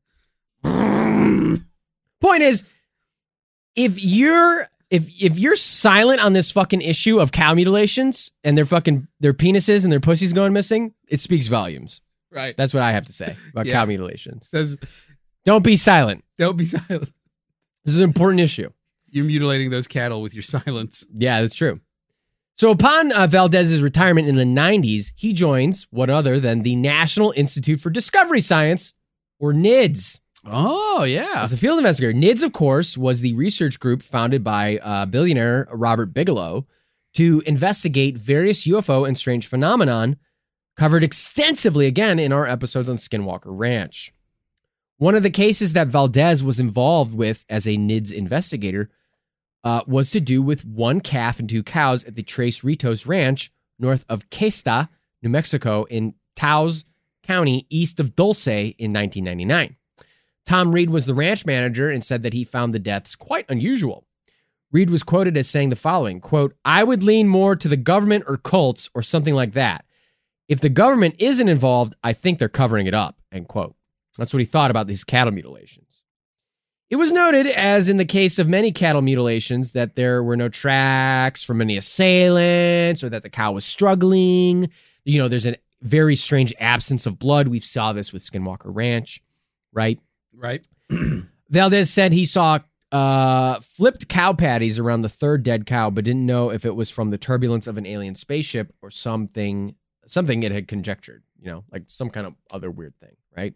Point is, if you're silent on this fucking issue of cow mutilations and their penises and their pussies going missing, it speaks volumes. Right. That's what I have to say about Yeah. cow mutilations. Says, Don't be silent. don't be silent. This is an important issue. You're mutilating those cattle with your silence. Yeah, that's true. So upon Valdez's retirement in the 90s, he joins what other than the National Institute for Discovery Science, or NIDS. Oh, yeah. As a field investigator, NIDS, of course, was the research group founded by billionaire Robert Bigelow to investigate various UFO and strange phenomenon covered extensively, again, in our episodes on Skinwalker Ranch. One of the cases that Valdez was involved with as a NIDS investigator was to do with one calf and 2 cows at the Tres Ritos Ranch north of Questa, New Mexico, in Taos County, east of Dulce in 1999. Tom Reed was the ranch manager and said that he found the deaths quite unusual. Reed was quoted as saying the following, quote, "I would lean more to the government or cults or something like that. If the government isn't involved, I think they're covering it up," end quote. That's what he thought about these cattle mutilations. It was noted, as in the case of many cattle mutilations, that there were no tracks from any assailants or that the cow was struggling. You know, there's a very strange absence of blood. We saw this with Skinwalker Ranch, right? Right. Valdez said he saw flipped cow patties around the third dead cow, but didn't know if it was from the turbulence of an alien spaceship or something it had conjectured, like some kind of other weird thing, right?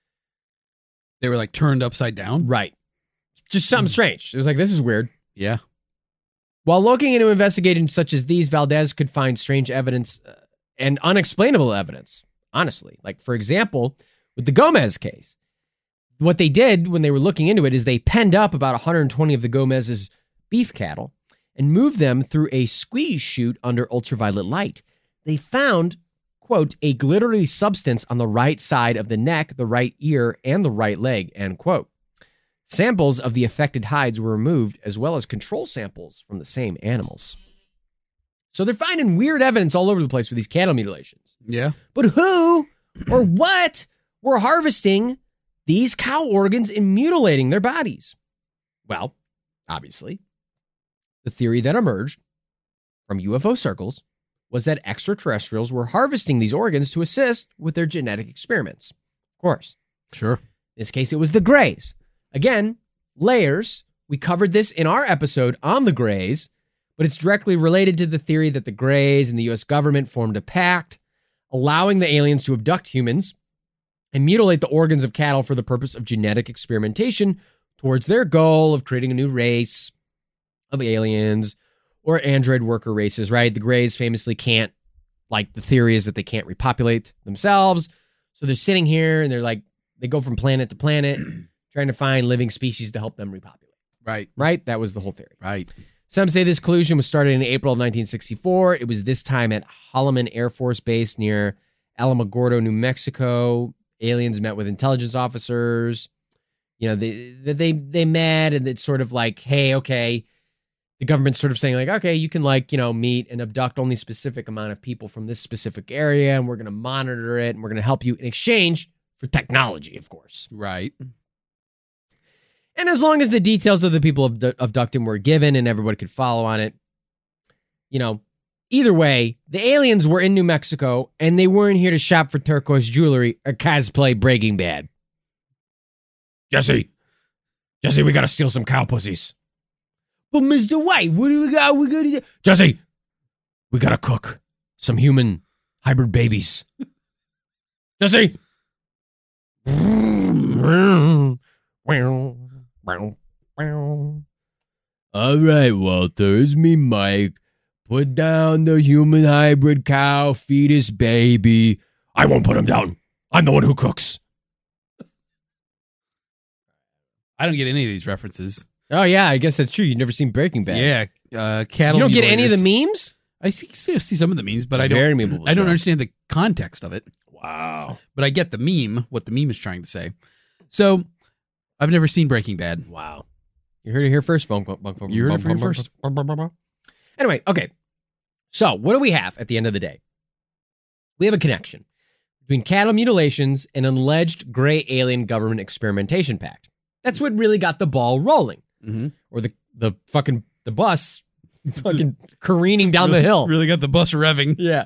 They were like turned upside down? Right. Just something strange. It was like, this is weird. Yeah. While looking into investigations such as these, Valdez could find strange evidence and unexplainable evidence, honestly. Like, for example, with the Gomez case. What they did when they were looking into it is they penned up about 120 of the Gomez's beef cattle and moved them through a squeeze chute under ultraviolet light. They found, quote, a glittery substance on the right side of the neck, the right ear, and the right leg, end quote. Samples of the affected hides were removed, as well as control samples from the same animals. So they're finding weird evidence all over the place with these cattle mutilations. Yeah. But who or what were harvesting these cow organs and mutilating their bodies? Well, obviously, the theory that emerged from UFO circles was that extraterrestrials were harvesting these organs to assist with their genetic experiments. Of course. Sure. In this case, it was the Greys. Again, layers. We covered this in our episode on the Greys, but it's directly related to the theory that the Greys and the U.S. government formed a pact allowing the aliens to abduct humans and mutilate the organs of cattle for the purpose of genetic experimentation towards their goal of creating a new race of aliens or android worker races, right? The Greys famously can't, like, the theory is that they can't repopulate themselves. So they're sitting here and they're like, they go from planet to planet trying to find living species to help them repopulate. Right. Right? That was the whole theory. Right. Some say this collusion was started in April of 1964. It was this time at Holloman Air Force Base near Alamogordo, New Mexico. Aliens met with intelligence officers. They met, and it's sort of like, hey, okay. The government's sort of saying like, okay, you can meet and abduct only specific amount of people from this specific area, and we're going to monitor it, and we're going to help you in exchange for technology, of course. Right. And as long as the details of the people abducting were given and everybody could follow on it, either way, the aliens were in New Mexico and they weren't here to shop for turquoise jewelry or cosplay Breaking Bad. Jesse, we got to steal some cow pussies. But Mr. White, what do we got? We got to do? Jesse, we got to cook some human hybrid babies. Jesse. All right, Walter, it's me, Mike. Put down the human hybrid cow fetus baby. I won't put him down. I'm the one who cooks. I don't get any of these references. Oh, yeah, I guess that's true. You've never seen Breaking Bad. Yeah, cattle. You don't get any of the memes? I see some of the memes, but I don't understand the context of it. Wow. But I get the meme, what the meme is trying to say. So, I've never seen Breaking Bad. Wow. You heard it here first. You heard it here first. Anyway, okay. So, what do we have at the end of the day? We have a connection between cattle mutilations and an alleged gray alien government experimentation pact. That's what really got the ball rolling. Mm-hmm. Or the bus fucking careening down the hill. Really got the bus revving. Yeah.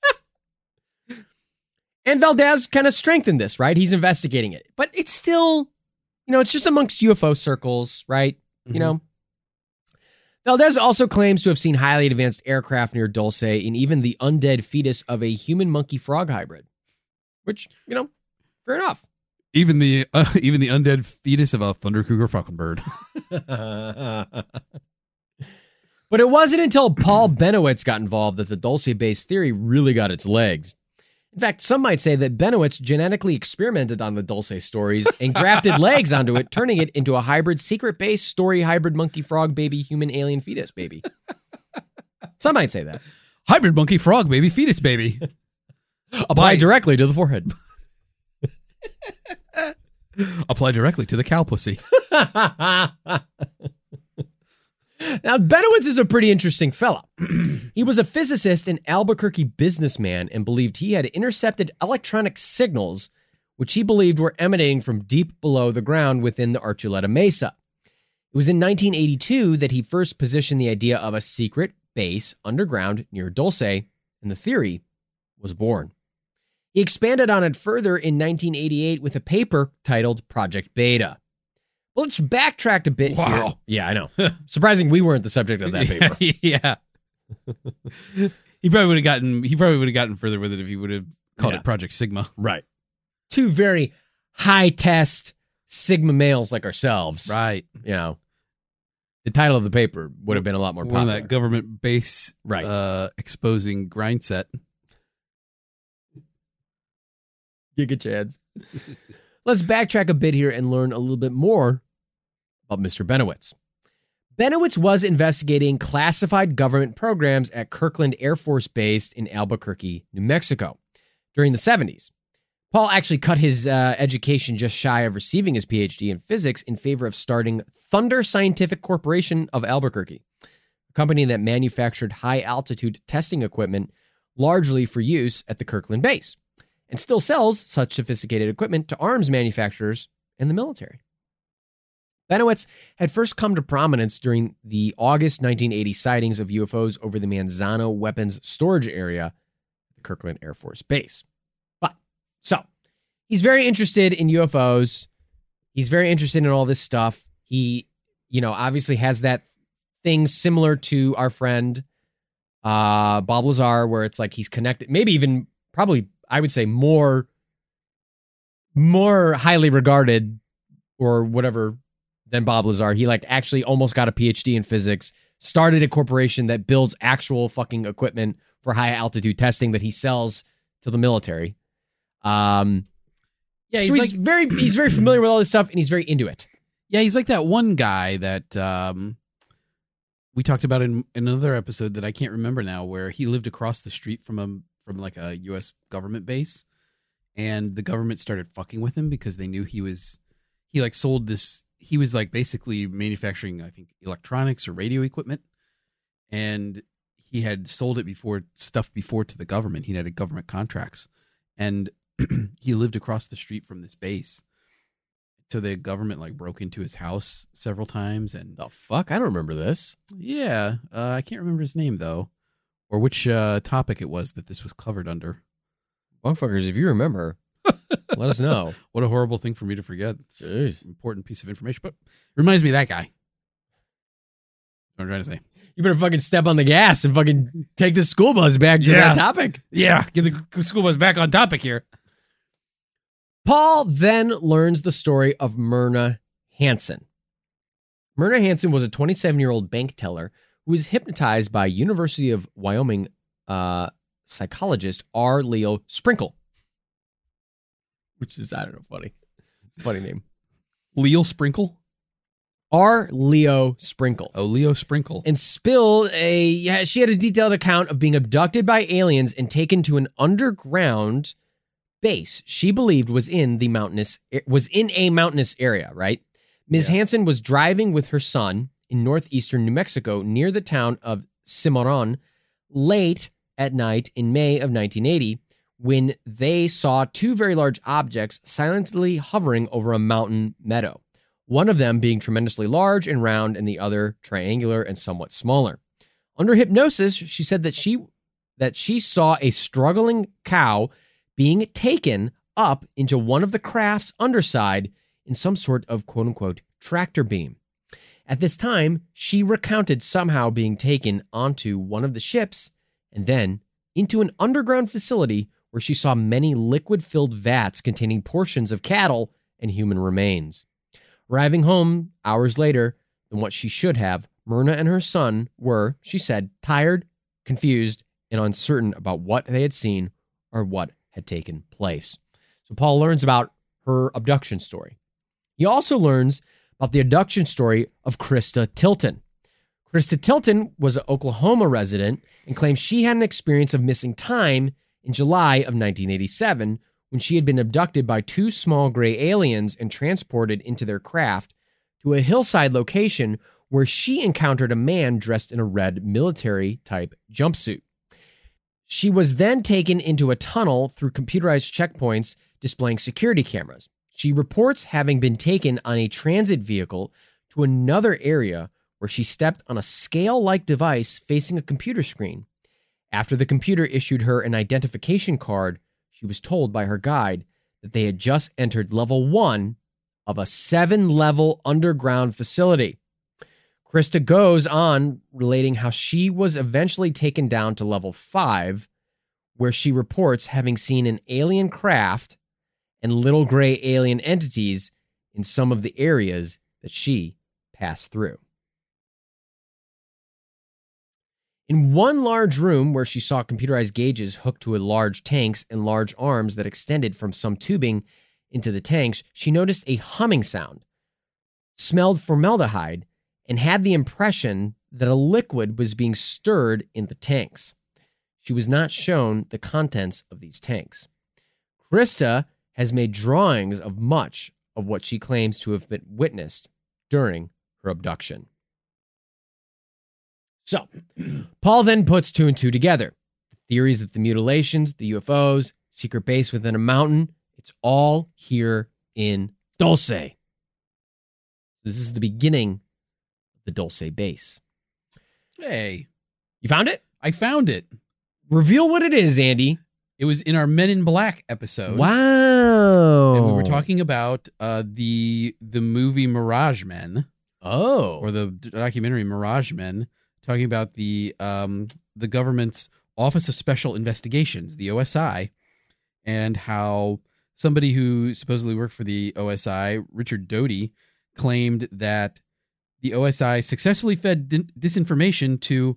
And Valdez kind of strengthened this, right? He's investigating it. But it's still, it's just amongst UFO circles, right? Mm-hmm. Valdez also claims to have seen highly advanced aircraft near Dulce and even the undead fetus of a human monkey frog hybrid. Which, fair enough. Even the undead fetus of a thunder cougar fucking bird. But it wasn't until Paul Benowitz got involved that the Dulce-based theory really got its legs. In fact, some might say that Benowitz genetically experimented on the Dulce stories and grafted legs onto it, turning it into a hybrid secret-based story hybrid monkey frog baby human alien fetus baby. Some might say that. Hybrid monkey frog baby fetus baby. Apply directly to the forehead. Apply directly to the cow pussy. Now, Benowitz is a pretty interesting fella. He was a physicist and Albuquerque businessman and believed he had intercepted electronic signals, which he believed were emanating from deep below the ground within the Archuleta Mesa. It was in 1982 that he first positioned the idea of a secret base underground near Dulce, and the theory was born. He expanded on it further in 1988 with a paper titled Project Beta. Well, let's backtrack a bit here. Wow. Yeah, I know. Surprising we weren't the subject of that paper. Yeah. He probably would have gotten further with it if he would have called it Project Sigma. Right. Two very high test Sigma males like ourselves. Right. You know, the title of the paper would have been a lot more popular. One of that government base exposing grind set. Giga Chads. Let's backtrack a bit here and learn a little bit more about Mr. Benowitz. Benowitz was investigating classified government programs at Kirkland Air Force Base in Albuquerque, New Mexico during the 70s. Paul actually cut his education just shy of receiving his PhD in physics in favor of starting Thunder Scientific Corporation of Albuquerque, a company that manufactured high-altitude testing equipment largely for use at the Kirkland base, and still sells such sophisticated equipment to arms manufacturers and the military. Benowitz had first come to prominence during the August 1980 sightings of UFOs over the Manzano weapons storage area at the Kirkland Air Force Base. So, he's very interested in UFOs. He's very interested in all this stuff. He, obviously has that thing similar to our friend Bob Lazar, where it's like he's connected, maybe even probably, I would say, more highly regarded or whatever than Bob Lazar. He actually almost got a PhD in physics, started a corporation that builds actual fucking equipment for high altitude testing that he sells to the military. He's very familiar with all this stuff, and he's very into it. Yeah, he's like that one guy that we talked about in another episode that I can't remember now, where he lived across the street from a U.S. government base, and the government started fucking with him because they knew he was basically manufacturing, I think, electronics or radio equipment, and he had sold it before to the government. He had government contracts, and he lived across the street from this base. So the government broke into his house several times. And the fuck? I don't remember this. Yeah. I can't remember his name though, or which topic it was that this was covered under. Motherfuckers, if you remember, let us know. What a horrible thing for me to forget. It's an important piece of information, but reminds me of that guy. What I'm trying to say. You better fucking step on the gas and fucking take the school bus back to that topic. Yeah, get the school bus back on topic here. Paul then learns the story of Myrna Hansen. Myrna Hansen was a 27-year-old bank teller who was hypnotized by University of Wyoming psychologist R. Leo Sprinkle. Which is, I don't know, funny. It's a funny name. Leo Sprinkle? R. Leo Sprinkle. Oh, Leo Sprinkle. And she had a detailed account of being abducted by aliens and taken to an underground base she believed was in a mountainous area, right? Ms. Hansen was driving with her son in northeastern New Mexico near the town of Cimarron late at night in May of 1980 when they saw two very large objects silently hovering over a mountain meadow, one of them being tremendously large and round and the other triangular and somewhat smaller. Under hypnosis, she said that she saw a struggling cow being taken up into one of the craft's underside in some sort of quote-unquote tractor beam. At this time, she recounted somehow being taken onto one of the ships and then into an underground facility where she saw many liquid-filled vats containing portions of cattle and human remains. Arriving home hours later than what she should have, Myrna and her son were, she said, tired, confused, and uncertain about what they had seen or what had taken place. So Paul learns about her abduction story. He also learns about the abduction story of Krista Tilton. Krista Tilton was an Oklahoma resident and claims she had an experience of missing time in July of 1987 when she had been abducted by two small gray aliens and transported into their craft to a hillside location where she encountered a man dressed in a red military-type jumpsuit. She was then taken into a tunnel through computerized checkpoints displaying security cameras. She reports having been taken on a transit vehicle to another area where she stepped on a scale-like device facing a computer screen. After the computer issued her an identification card, she was told by her guide that they had just entered level 1 of a 7-level underground facility. Krista goes on relating how she was eventually taken down to level 5, where she reports having seen an alien craft and little gray alien entities in some of the areas that she passed through. In one large room where she saw computerized gauges hooked to large tanks and large arms that extended from some tubing into the tanks, she noticed a humming sound, smelled formaldehyde, and had the impression that a liquid was being stirred in the tanks. She was not shown the contents of these tanks. Krista has made drawings of much of what she claims to have been witnessed during her abduction. So, Paul then puts 2 and 2 together. The theories that the mutilations, the UFOs, secret base within a mountain, it's all here in Dulce. This is the beginning of the Dulce base. Hey, You found it? I found it. Reveal what it is, Andy. It was in our Men in Black episode. Wow. And we were talking about the movie Mirage Men, Oh. or the documentary Mirage Men, talking about the government's Office of Special Investigations, the OSI, and how somebody who supposedly worked for the OSI, Richard Doty, claimed that the OSI successfully fed disinformation to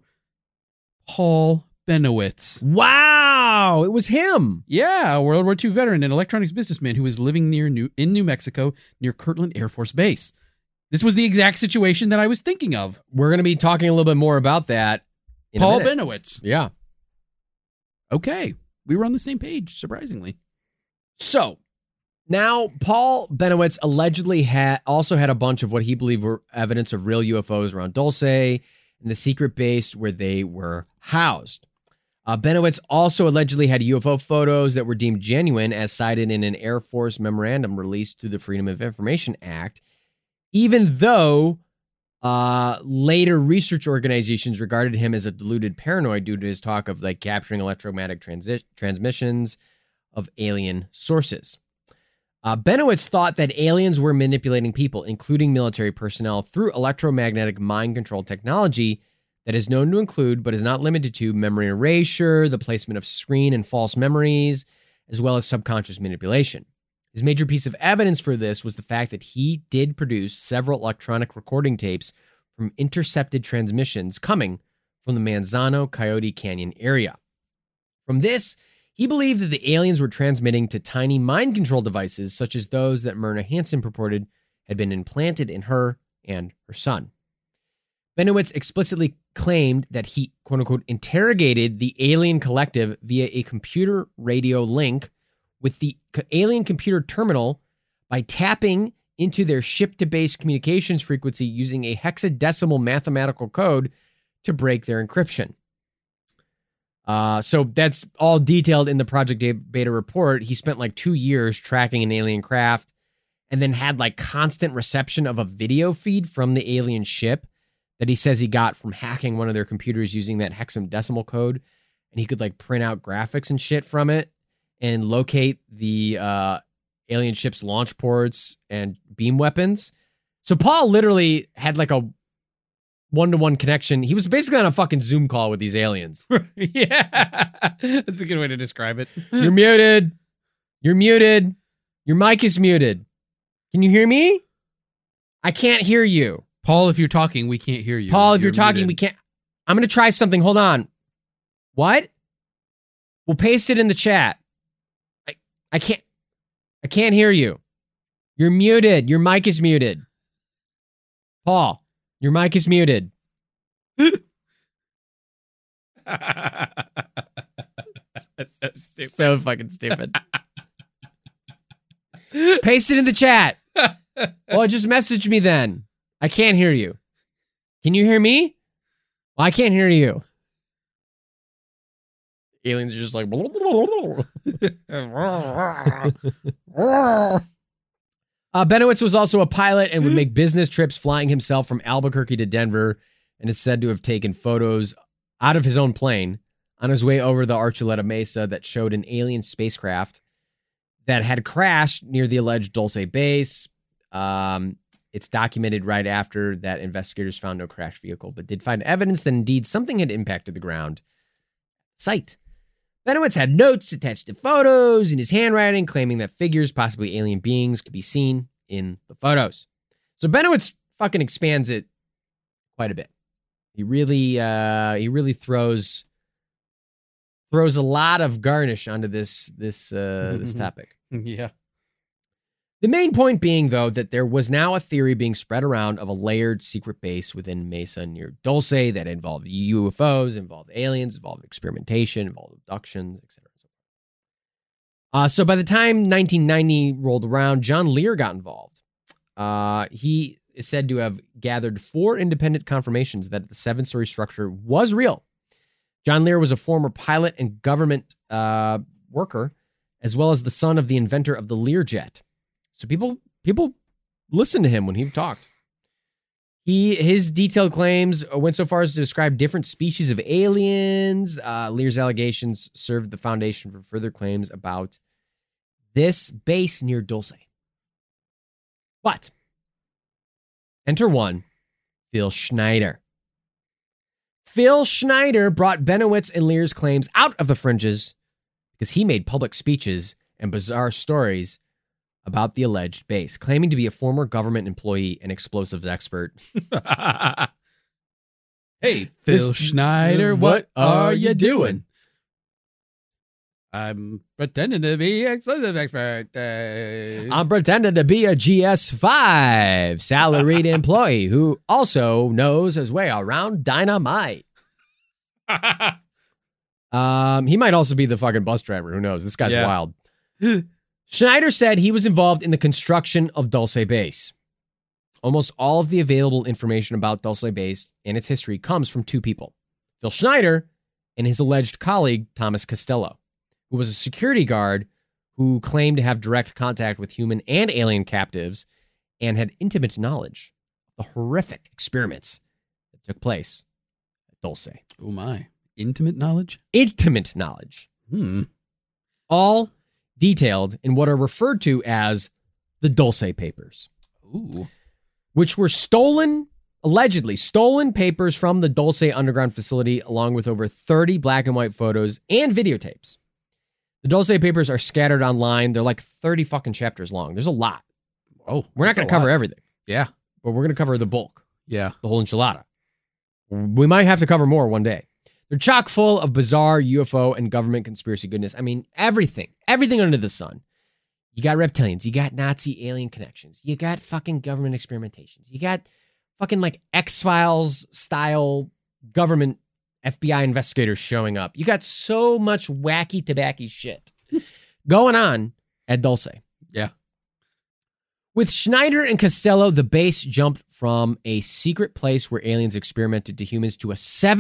Paul Benowitz. Wow. It was him. Yeah, a World War II veteran and electronics businessman who was living in New Mexico near Kirtland Air Force Base. This was the exact situation that I was thinking of. We're going to be talking a little bit more about that in Paul a minute. Benowitz. Yeah. Okay. We were on the same page, surprisingly. So, now Paul Benowitz allegedly also had a bunch of what he believed were evidence of real UFOs around Dulce and the secret base where they were housed. Benowitz also allegedly had UFO photos that were deemed genuine as cited in an Air Force memorandum released through the Freedom of Information Act, even though later research organizations regarded him as a deluded paranoid due to his talk of like capturing electromagnetic transmissions of alien sources. Benowitz thought that aliens were manipulating people, including military personnel, through electromagnetic mind control technology that is known to include, but is not limited to, memory erasure, the placement of screen and false memories, as well as subconscious manipulation. His major piece of evidence for this was the fact that he did produce several electronic recording tapes from intercepted transmissions coming from the Manzano Coyote Canyon area. From this, he believed that the aliens were transmitting to tiny mind control devices, such as those that Myrna Hansen purported had been implanted in her and her son. Benowitz explicitly claimed that he, quote unquote, interrogated the alien collective via a computer radio link with the alien computer terminal by tapping into their ship-to-base communications frequency using a hexadecimal mathematical code to break their encryption. So that's all detailed in the Project Beta report. He spent like 2 years tracking an alien craft and then had like constant reception of a video feed from the alien ship that he says he got from hacking one of their computers using that hexadecimal code. And he could like print out graphics and shit from it and locate the alien ship's launch ports and beam weapons. So Paul literally had like a one-to-one connection. He was basically on a fucking Zoom call with these aliens. Yeah. That's a good way to describe it. You're muted. You're muted. Your mic is muted. Can you hear me? I can't hear you. Paul, if you're talking, we can't hear you. Paul, if you're talking, we can't. I'm going to try something. Hold on. What? We'll paste it in the chat. I can't hear you. You're muted. Your mic is muted. Paul, your mic is muted. So fucking stupid. Paste it in the chat. Well, just message me then. I can't hear you. Can you hear me? Well, I can't hear you. Aliens are just like... Benowitz was also a pilot and would make business trips flying himself from Albuquerque to Denver and is said to have taken photos out of his own plane on his way over the Archuleta Mesa that showed an alien spacecraft that had crashed near the alleged Dulce base. It's documented right after that investigators found no crashed vehicle, but did find evidence that indeed something had impacted the ground site. Benowitz had notes attached to photos in his handwriting claiming that figures, possibly alien beings, could be seen in the photos. So Benowitz fucking expands it quite a bit. He really throws a lot of garnish onto this topic. Yeah. The main point being, though, that there was now a theory being spread around of a layered secret base within Mesa near Dulce that involved UFOs, involved aliens, involved experimentation, involved abductions, etc. So by the time 1990 rolled around, John Lear got involved. He is said to have gathered 4 independent confirmations that the 7-story structure was real. John Lear was a former pilot and government worker, as well as the son of the inventor of the Learjet. So people listened to him when he talked. His detailed claims went so far as to describe different species of aliens. Lear's allegations served the foundation for further claims about this base near Dulce. But enter one, Phil Schneider. Phil Schneider brought Benowitz and Lear's claims out of the fringes because he made public speeches and bizarre stories about the alleged base, claiming to be a former government employee and explosives expert. Hey, Phil Schneider, what are you doing? I'm pretending to be explosive expert. I'm pretending to be a GS5 salaried employee who also knows his way around dynamite. He might also be the fucking bus driver. Who knows? This guy's wild. Schneider said he was involved in the construction of Dulce Base. Almost all of the available information about Dulce Base and its history comes from 2 people, Phil Schneider and his alleged colleague, Thomas Costello, who was a security guard who claimed to have direct contact with human and alien captives and had intimate knowledge of the horrific experiments that took place at Dulce. Oh my. Intimate knowledge? Intimate knowledge. All detailed in what are referred to as the Dulce Papers. Ooh. Which were allegedly stolen papers from the Dulce underground facility, along with over 30 black and white photos and videotapes. The Dulce Papers are scattered online. They're like 30 fucking chapters long. There's a lot. Oh, we're not going to cover everything. Yeah. But we're going to cover the bulk. Yeah. The whole enchilada. We might have to cover more one day. They're chock full of bizarre UFO and government conspiracy goodness. I mean, everything under the sun. You got reptilians. You got Nazi alien connections. You got fucking government experimentations. You got fucking like X-Files style government FBI investigators showing up. You got so much wacky tobacco shit going on at Dulce. Yeah. With Schneider and Costello, the base jumped from a secret place where aliens experimented to humans to a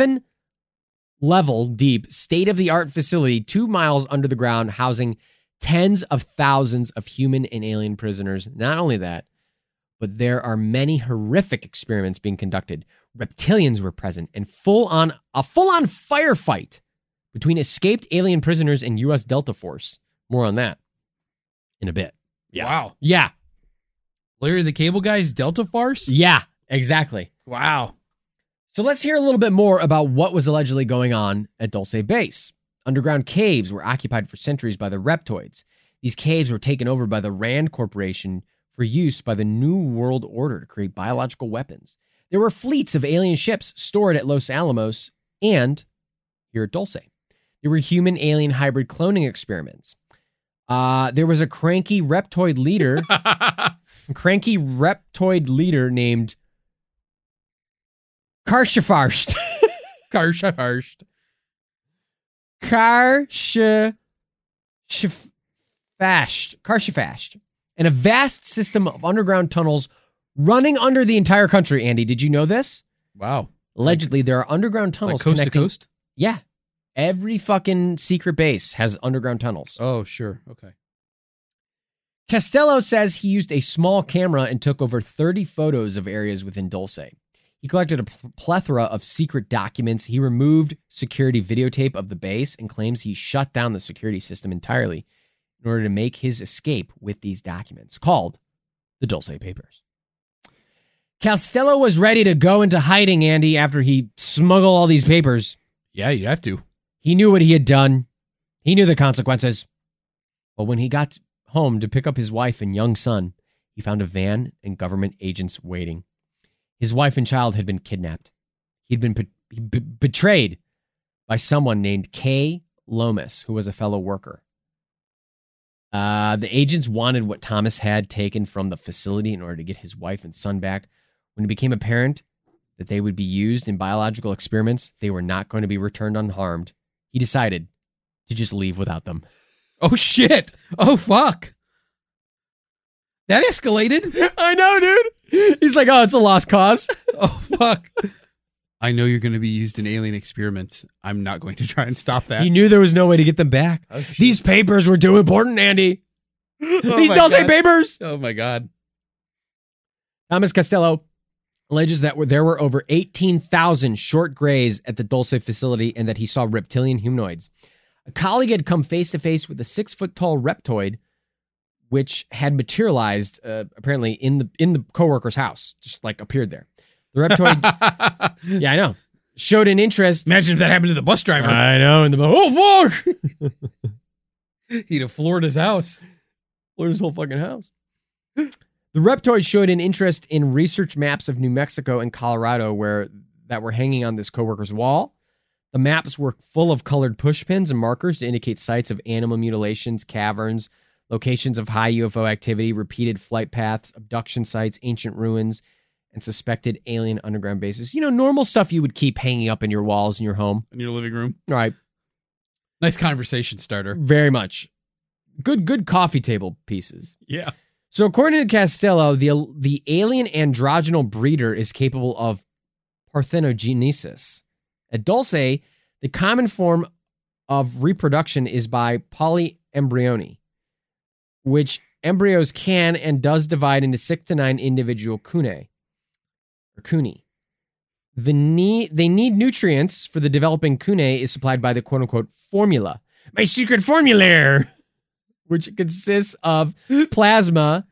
7-level deep state-of-the-art facility 2 miles under the ground, housing tens of thousands of human and alien prisoners. Not only that, but there are many horrific experiments being conducted. Reptilians were present and a full-on firefight between escaped alien prisoners and U.S. Delta Force. More on that in a bit. Yeah. Wow. Yeah. Larry the Cable Guy's Delta Force? Yeah, exactly. Wow. So let's hear a little bit more about what was allegedly going on at Dulce Base. Underground caves were occupied for centuries by the reptoids. These caves were taken over by the Rand Corporation for use by the New World Order to create biological weapons. There were fleets of alien ships stored at Los Alamos and here at Dulce. There were human-alien hybrid cloning experiments. There was a cranky reptoid leader named Karshafarsht. Karshafasht. And a vast system of underground tunnels running under the entire country. Andy, did you know this? Wow. Allegedly, there are underground tunnels like coast connecting. to coast? Yeah. Every fucking secret base has underground tunnels. Oh, sure. Okay. Costello says he used a small camera and took over 30 photos of areas within Dulce. He collected a plethora of secret documents. He removed security videotape of the base and claims he shut down the security system entirely in order to make his escape with these documents, called the Dulce Papers. Costello was ready to go into hiding, Andy, after he smuggled all these papers. Yeah, you'd have to. He knew what he had done. He knew the consequences. But when he got home to pick up his wife and young son, he found a van and government agents waiting. His wife and child had been kidnapped. He'd been betrayed by someone named Kay Lomas, who was a fellow worker. The agents wanted what Thomas had taken from the facility in order to get his wife and son back. When it became apparent that they would be used in biological experiments, they were not going to be returned unharmed. He decided to just leave without them. Oh, shit. Oh, fuck. That escalated. I know, dude. He's like, oh, it's a lost cause. Oh, fuck. I know you're going to be used in alien experiments. I'm not going to try and stop that. He knew there was no way to get them back. Oh, shit. These papers were too important, Andy. These my Dulce God. Papers. Oh, my God. Thomas Costello alleges that there were over 18,000 short grays at the Dulce facility and that he saw reptilian humanoids. A colleague had come face to face with a 6-foot-tall reptoid, which had materialized apparently in the coworker's house, just like appeared there. The reptoid, yeah, I know, showed an interest. Imagine if that happened to the bus driver. I know, in the oh fuck, He'd have floored his house. floored his whole fucking house. The reptoid showed an interest in research maps of New Mexico and Colorado that were hanging on this coworker's wall. The maps were full of colored pushpins and markers to indicate sites of animal mutilations, caverns, locations of high UFO activity, repeated flight paths, abduction sites, ancient ruins, and suspected alien underground bases. You know, normal stuff you would keep hanging up in your walls in your home. In your living room. All right. Nice conversation starter. Very much. Good coffee table pieces. Yeah. So according to Costello, the alien androgenal breeder is capable of parthenogenesis. At Dulce, the common form of reproduction is by polyembryony, which embryos can and does divide into 6 to 9 individual cuni. They need nutrients for the developing cuni is supplied by the quote-unquote formula. My secret formula, which consists of plasma,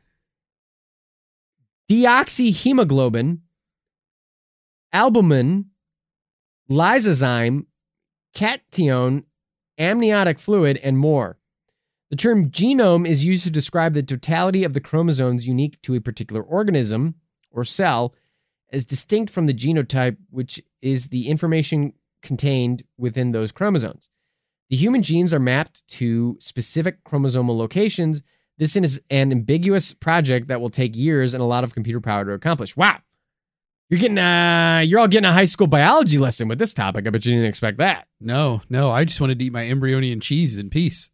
deoxyhemoglobin, albumin, lysozyme, cation, amniotic fluid, and more. The term genome is used to describe the totality of the chromosomes unique to a particular organism or cell, as distinct from the genotype, which is the information contained within those chromosomes. The human genes are mapped to specific chromosomal locations. This is an ambiguous project that will take years and a lot of computer power to accomplish. Wow. You're all getting a high school biology lesson with this topic. I bet you didn't expect that. No. I just wanted to eat my embryonian cheese in peace.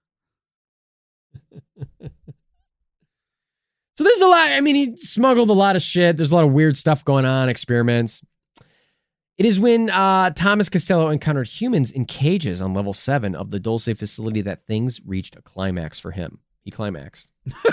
So there's a lot. I mean, he smuggled a lot of shit. There's a lot of weird stuff going on, experiments. It is when Thomas Costello encountered humans in cages on level 7 of the Dulce facility that things reached a climax for him. He climaxed.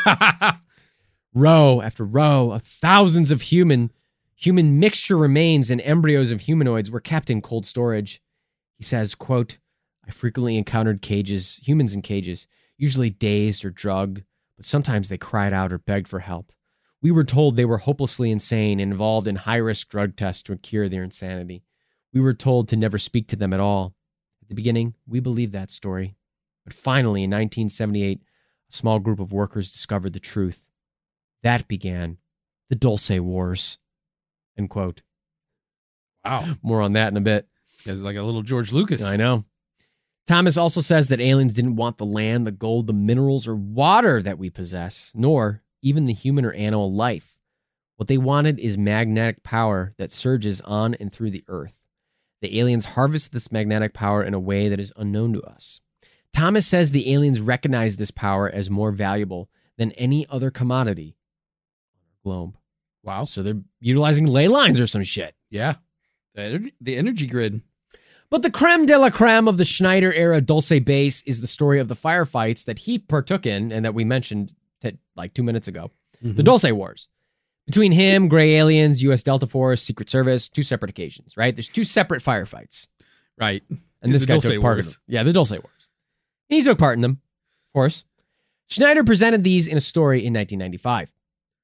Row after row of thousands of human mixture remains and embryos of humanoids were kept in cold storage. He says, quote, I frequently encountered humans in cages, usually dazed or drugged, but sometimes they cried out or begged for help. We were told they were hopelessly insane and involved in high-risk drug tests to cure their insanity. We were told to never speak to them at all. At the beginning, we believed that story. But finally, in 1978, a small group of workers discovered the truth. That began the Dulce Wars. End quote. Wow. More on that in a bit. This guy's like a little George Lucas. I know. Thomas also says that aliens didn't want the land, the gold, the minerals, or water that we possess, nor even the human or animal life. What they wanted is magnetic power that surges on and through the earth. The aliens harvest this magnetic power in a way that is unknown to us. Thomas says the aliens recognize this power as more valuable than any other commodity on our globe. Wow. So they're utilizing ley lines or some shit. Yeah. The energy grid. But the creme de la creme of the Schneider-era Dulce base is the story of the firefights that he partook in and that we mentioned like 2 minutes ago. Mm-hmm. The Dulce Wars. Between him, Gray Aliens, U.S. Delta Force, Secret Service, 2 separate occasions, right? There's 2 separate firefights. Right. And this guy Dulce took part in Wars. them. Yeah, the Dulce Wars. And he took part in them, of course. Schneider presented these in a story in 1995.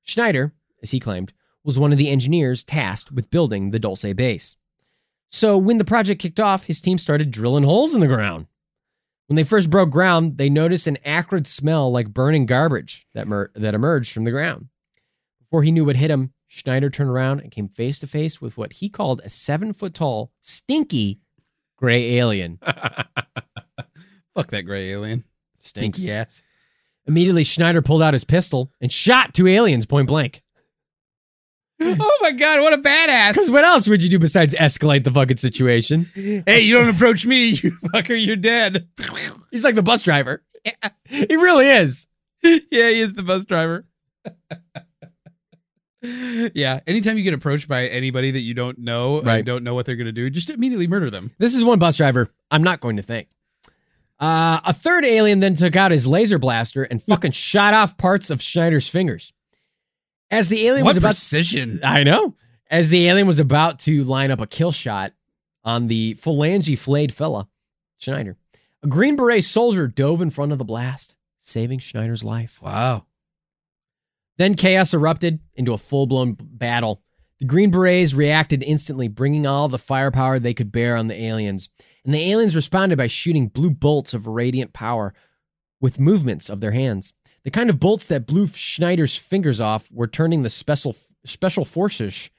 Schneider, as he claimed, was one of the engineers tasked with building the Dulce base. So when the project kicked off, his team started drilling holes in the ground. When they first broke ground, they noticed an acrid smell like burning garbage that emerged from the ground. Before he knew what hit him, Schneider turned around and came face to face with what he called a 7-foot-tall, stinky gray alien. Fuck that gray alien. Stinks. Stinky ass. Immediately, Schneider pulled out his pistol and shot 2 aliens point blank. Oh my God, what a badass. Because what else would you do besides escalate the fucking situation? Hey, you don't approach me, you fucker, you're dead. He's like the bus driver. He really is. Yeah, he is the bus driver. Yeah, anytime you get approached by anybody that you don't know Right. and don't know what they're going to do, just immediately murder them. This is one bus driver I'm not going to thank. A third alien then took out his laser blaster and fucking shot off parts of Schneider's fingers. As the alien What was about precision. I know. As the alien was about to line up a kill shot on the phalange flayed fella, Schneider, a Green Beret soldier dove in front of the blast, saving Schneider's life. Wow. Then chaos erupted into a full-blown battle. The Green Berets reacted instantly, bringing all the firepower they could bear on the aliens. And the aliens responded by shooting blue bolts of radiant power with movements of their hands. The kind of bolts that blew Schneider's fingers off were turning the special forces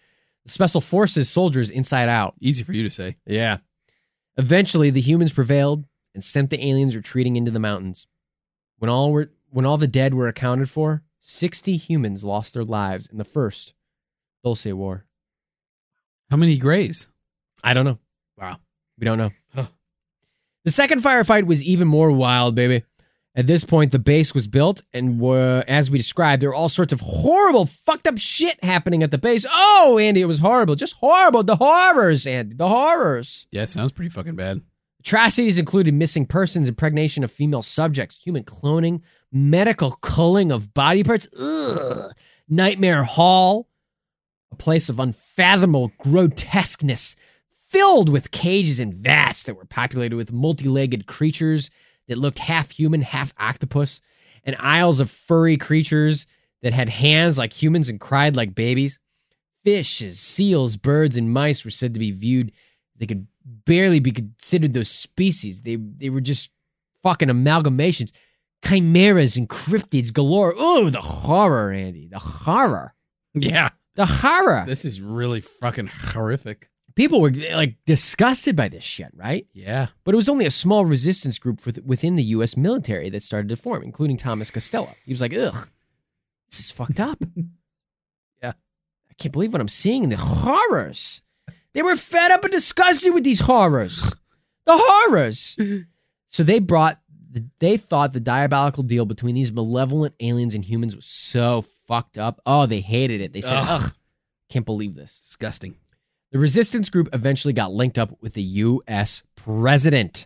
soldiers inside out. Easy for you to say. Yeah. Eventually, the humans prevailed and sent the aliens retreating into the mountains. When all the dead were accounted for, 60 humans lost their lives in the first Dulce War. How many grays? I don't know. Wow. We don't know. Huh. The second firefight was even more wild, baby. At this point, the base was built, and as we described, there were all sorts of horrible, fucked up shit happening at the base. Oh, Andy, it was horrible. Just horrible. The horrors, Andy. The horrors. Yeah, it sounds pretty fucking bad. Atrocities included missing persons, impregnation of female subjects, human cloning, medical culling of body parts, Nightmare Hall, a place of unfathomable grotesqueness, filled with cages and vats that were populated with multi-legged creatures that looked half human, half octopus, and aisles of furry creatures that had hands like humans and cried like babies. Fishes, seals, birds, and mice were said to be viewed. They could barely be considered those species. They were just fucking amalgamations. Chimeras and cryptids galore. Oh, the horror, Andy. The horror. Yeah. The horror. This is really fucking horrific. People were like disgusted by this shit, right? Yeah. But it was only a small resistance group within the U.S. military that started to form, including Thomas Costello. He was like, ugh, this is fucked up. Yeah. I can't believe what I'm seeing. The horrors. They were fed up and disgusted with these horrors. The horrors. So they thought the diabolical deal between these malevolent aliens and humans was so fucked up. Oh, they hated it. They said, ugh, can't believe this. Disgusting. The resistance group eventually got linked up with the U.S. president.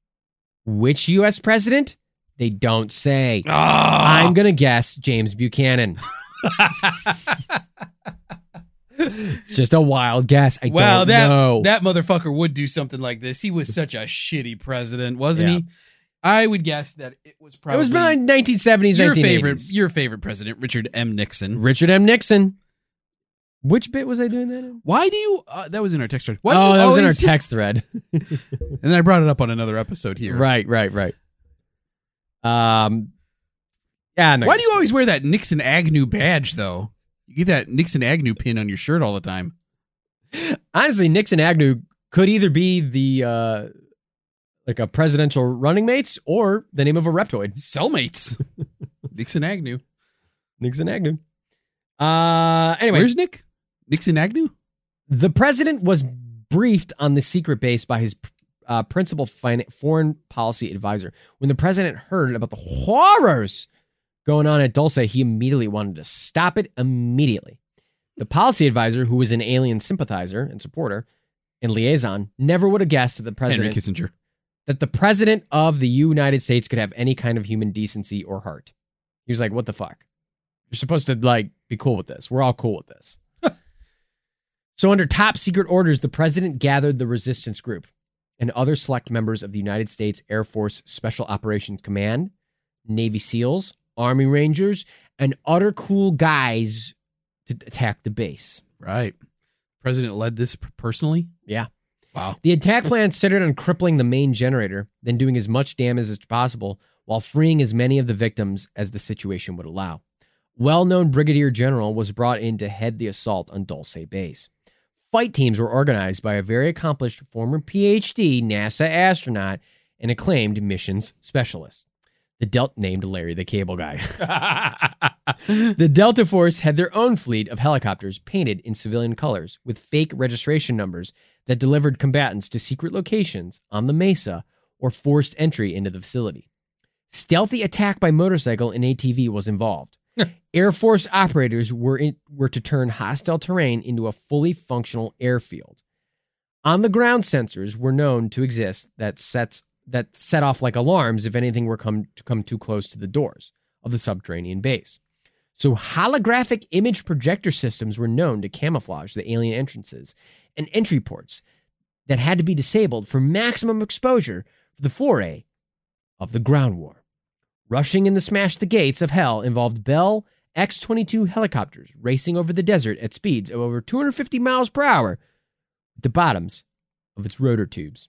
Which U.S. president? They don't say. Oh. I'm going to guess James Buchanan. It's just a wild guess. I don't know. That motherfucker would do something like this. He was such a shitty president, wasn't Yeah. he? I would guess that it was probably It was about 1970s, your 1980s. your favorite president, Richard M. Nixon. Richard M. Nixon. Which bit was I doing that in? Why do you? That was in our text thread. Why do Oh, you that was in our always- text thread. And then I brought it up on another episode here. Right. Yeah. No, Why do you always wear that Nixon Agnew badge, though? You get that Nixon Agnew pin on your shirt all the time. Honestly, Nixon Agnew could either be the like a presidential running mates or the name of a reptoid. Cellmates. Nixon Agnew. Nixon Agnew. Anyway, Where's Nick? Nixon Agnew? the president was briefed on the secret base by his principal foreign policy advisor. When the president heard about the horrors going on at Dulce, he immediately wanted to stop it immediately. The policy advisor, who was an alien sympathizer and supporter and liaison, never would have guessed that Henry Kissinger. the president of the United States could have any kind of human decency or heart. He was like, what the fuck? You're supposed to like be cool with this. We're all cool with this. So under top secret orders, the president gathered the resistance group and other select members of the United States Air Force Special Operations Command, Navy SEALs, Army Rangers, and other cool guys to attack the base. Right. President led this personally? Yeah. Wow. The attack plan centered on crippling the main generator, then doing as much damage as possible while freeing as many of the victims as the situation would allow. Well-known brigadier general was brought in to head the assault on Dulce Base. Fight teams were organized by a very accomplished former PhD NASA astronaut and acclaimed missions specialist. Named Larry the Cable Guy. The Delta Force had their own fleet of helicopters painted in civilian colors with fake registration numbers that delivered combatants to secret locations on the mesa or forced entry into the facility. Stealthy attack by motorcycle and ATV was involved. Air Force operators were to turn hostile terrain into a fully functional airfield. On the ground sensors were known to exist that set off like alarms if anything were come too close to the doors of the subterranean base. So holographic image projector systems were known to camouflage the alien entrances and entry ports that had to be disabled for maximum exposure for the foray of the ground war. Rushing in to smash the gates of hell involved Bell X-22 helicopters racing over the desert at speeds of over 250 miles per hour at the bottoms of its rotor tubes.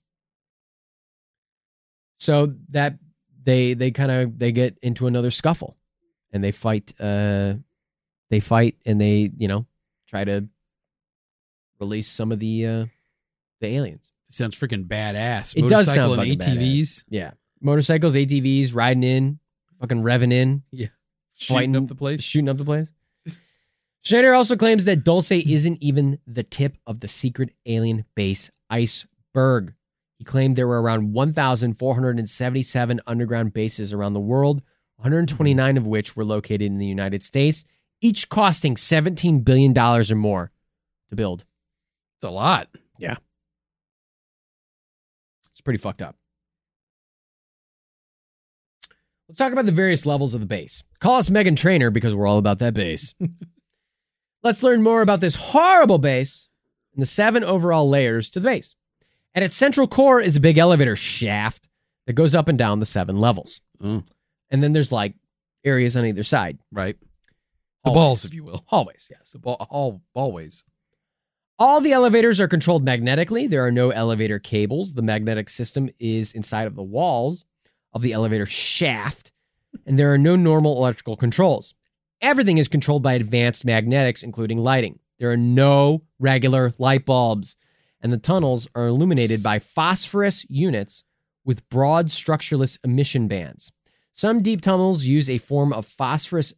So that they get into another scuffle and they fight and they, try to release some of the aliens. It sounds freaking badass. It does sound and fucking ATVs. badass. Yeah. Motorcycles, ATVs, riding in, fucking revving in. Yeah. Shooting up the place. Shooting up the place. Schneider also claims that Dulce isn't even the tip of the secret alien base iceberg. He claimed there were around 1,477 underground bases around the world, 129 of which were located in the United States, each costing $17 billion or more to build. It's a lot. Yeah. It's pretty fucked up. Let's talk about the various levels of the base. Call us Megan Trainor because we're all about that base. Let's learn more about this horrible base and the 7 overall layers to the base. At its central core is a big elevator shaft that goes up and down the 7 levels. Mm. And then there's like areas on either side. Right. The Hallways. balls, if you will. Hallways, yes. The hallways. All the elevators are controlled magnetically. There are no elevator cables. The magnetic system is inside of the walls of the elevator shaft, and there are no normal electrical controls. Everything is controlled by advanced magnetics, including lighting. There are no regular light bulbs, and the tunnels are illuminated by phosphorus units with broad structureless emission bands. Some deep tunnels use a form of phosphorus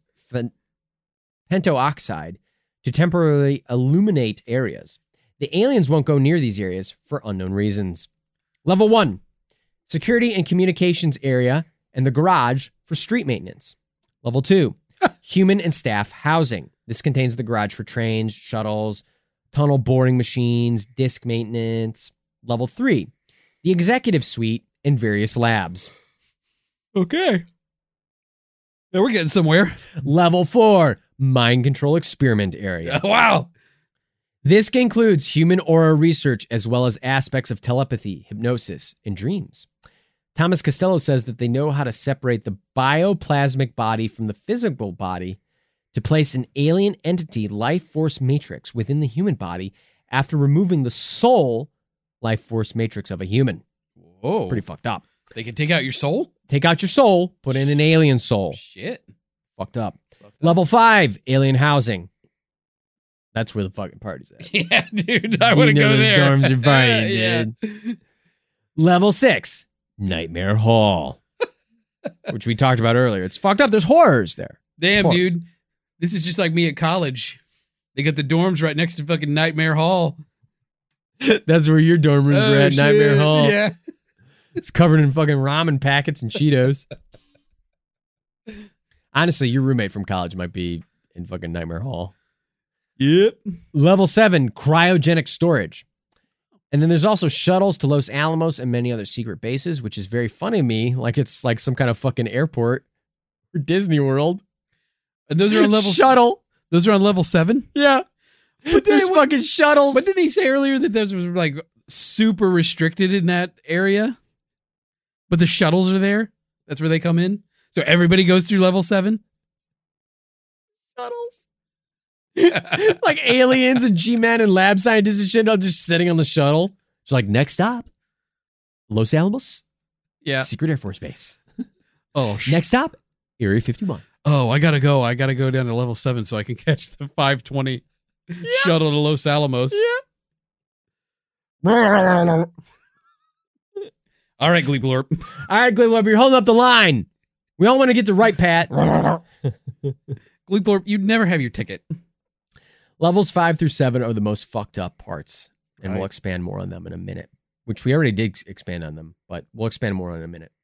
pentoxide to temporarily illuminate areas. The aliens won't go near these areas for unknown reasons. Level 1. Security and communications area and the garage for street maintenance. Level 2, human and staff housing. This contains the garage for trains, shuttles, tunnel boring machines, disc maintenance. Level 3, the executive suite and various labs. Okay. Now we're getting somewhere. Level 4, mind control experiment area. Wow. This includes human aura research as well as aspects of telepathy, hypnosis, and dreams. Thomas Costello says that they know how to separate the bioplasmic body from the physical body to place an alien entity life force matrix within the human body after removing the soul life force matrix of a human. Whoa. Pretty fucked up. They can take out your soul? Take out your soul, put in an alien soul. Shit. Fucked up. Level 5, alien housing. That's where the fucking party's at. Yeah, dude. I want to go there. Dorms are partying, dude. Level 6, Nightmare Hall. Which we talked about earlier. It's fucked up. There's horrors there. Damn, Horror. dude. This is just like me at college. They got the dorms right next to fucking Nightmare Hall. That's where your dorm rooms were at, shit. Nightmare Hall. Yeah. It's covered in fucking ramen packets and Cheetos. Honestly, your roommate from college might be in fucking Nightmare Hall. Yep. Level 7, cryogenic storage. And then there's also shuttles to Los Alamos and many other secret bases, which is very funny to me. Like it's like some kind of fucking airport for Disney World. And those are on level Shuttle. Those are on level 7? Yeah. But there's fucking shuttles. But didn't he say earlier that those was like super restricted in that area? But the shuttles are there? That's where they come in? So everybody goes through level 7? Shuttles. Like aliens and G-Men and lab scientists and shit, all just sitting on the shuttle. It's like, next stop, Los Alamos, Yeah. Secret Air Force Base. Oh, Next stop, Area 51. Oh, I gotta go. I gotta go down to level 7 so I can catch the 520 shuttle to Los Alamos. Yeah. All right, Gleeblorp. All right, Gleeblorp, you're holding up the line. We all want to get to right, Pat. Gleeblorp, you'd never have your ticket. Levels 5 through 7 are the most fucked up parts, and Right. we'll expand more on them in a minute, which we already did expand on them, but we'll expand more on in a minute.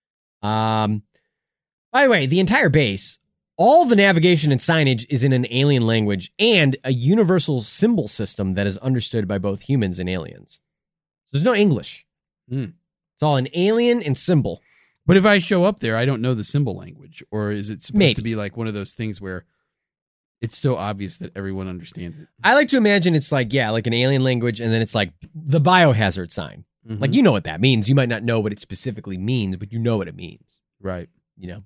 By the way, the entire base, all the navigation and signage is in an alien language and a universal symbol system that is understood by both humans and aliens. There's no English. Hmm. It's all an alien and symbol. But if I show up there, I don't know the symbol language. Or is it supposed Maybe. to be like one of those things where it's so obvious that everyone understands it? I like to imagine it's like, yeah, like an alien language, and then it's like the biohazard sign. Mhm. Like, you know what that means. You might not know what it specifically means, but you know what it means. Right. You know?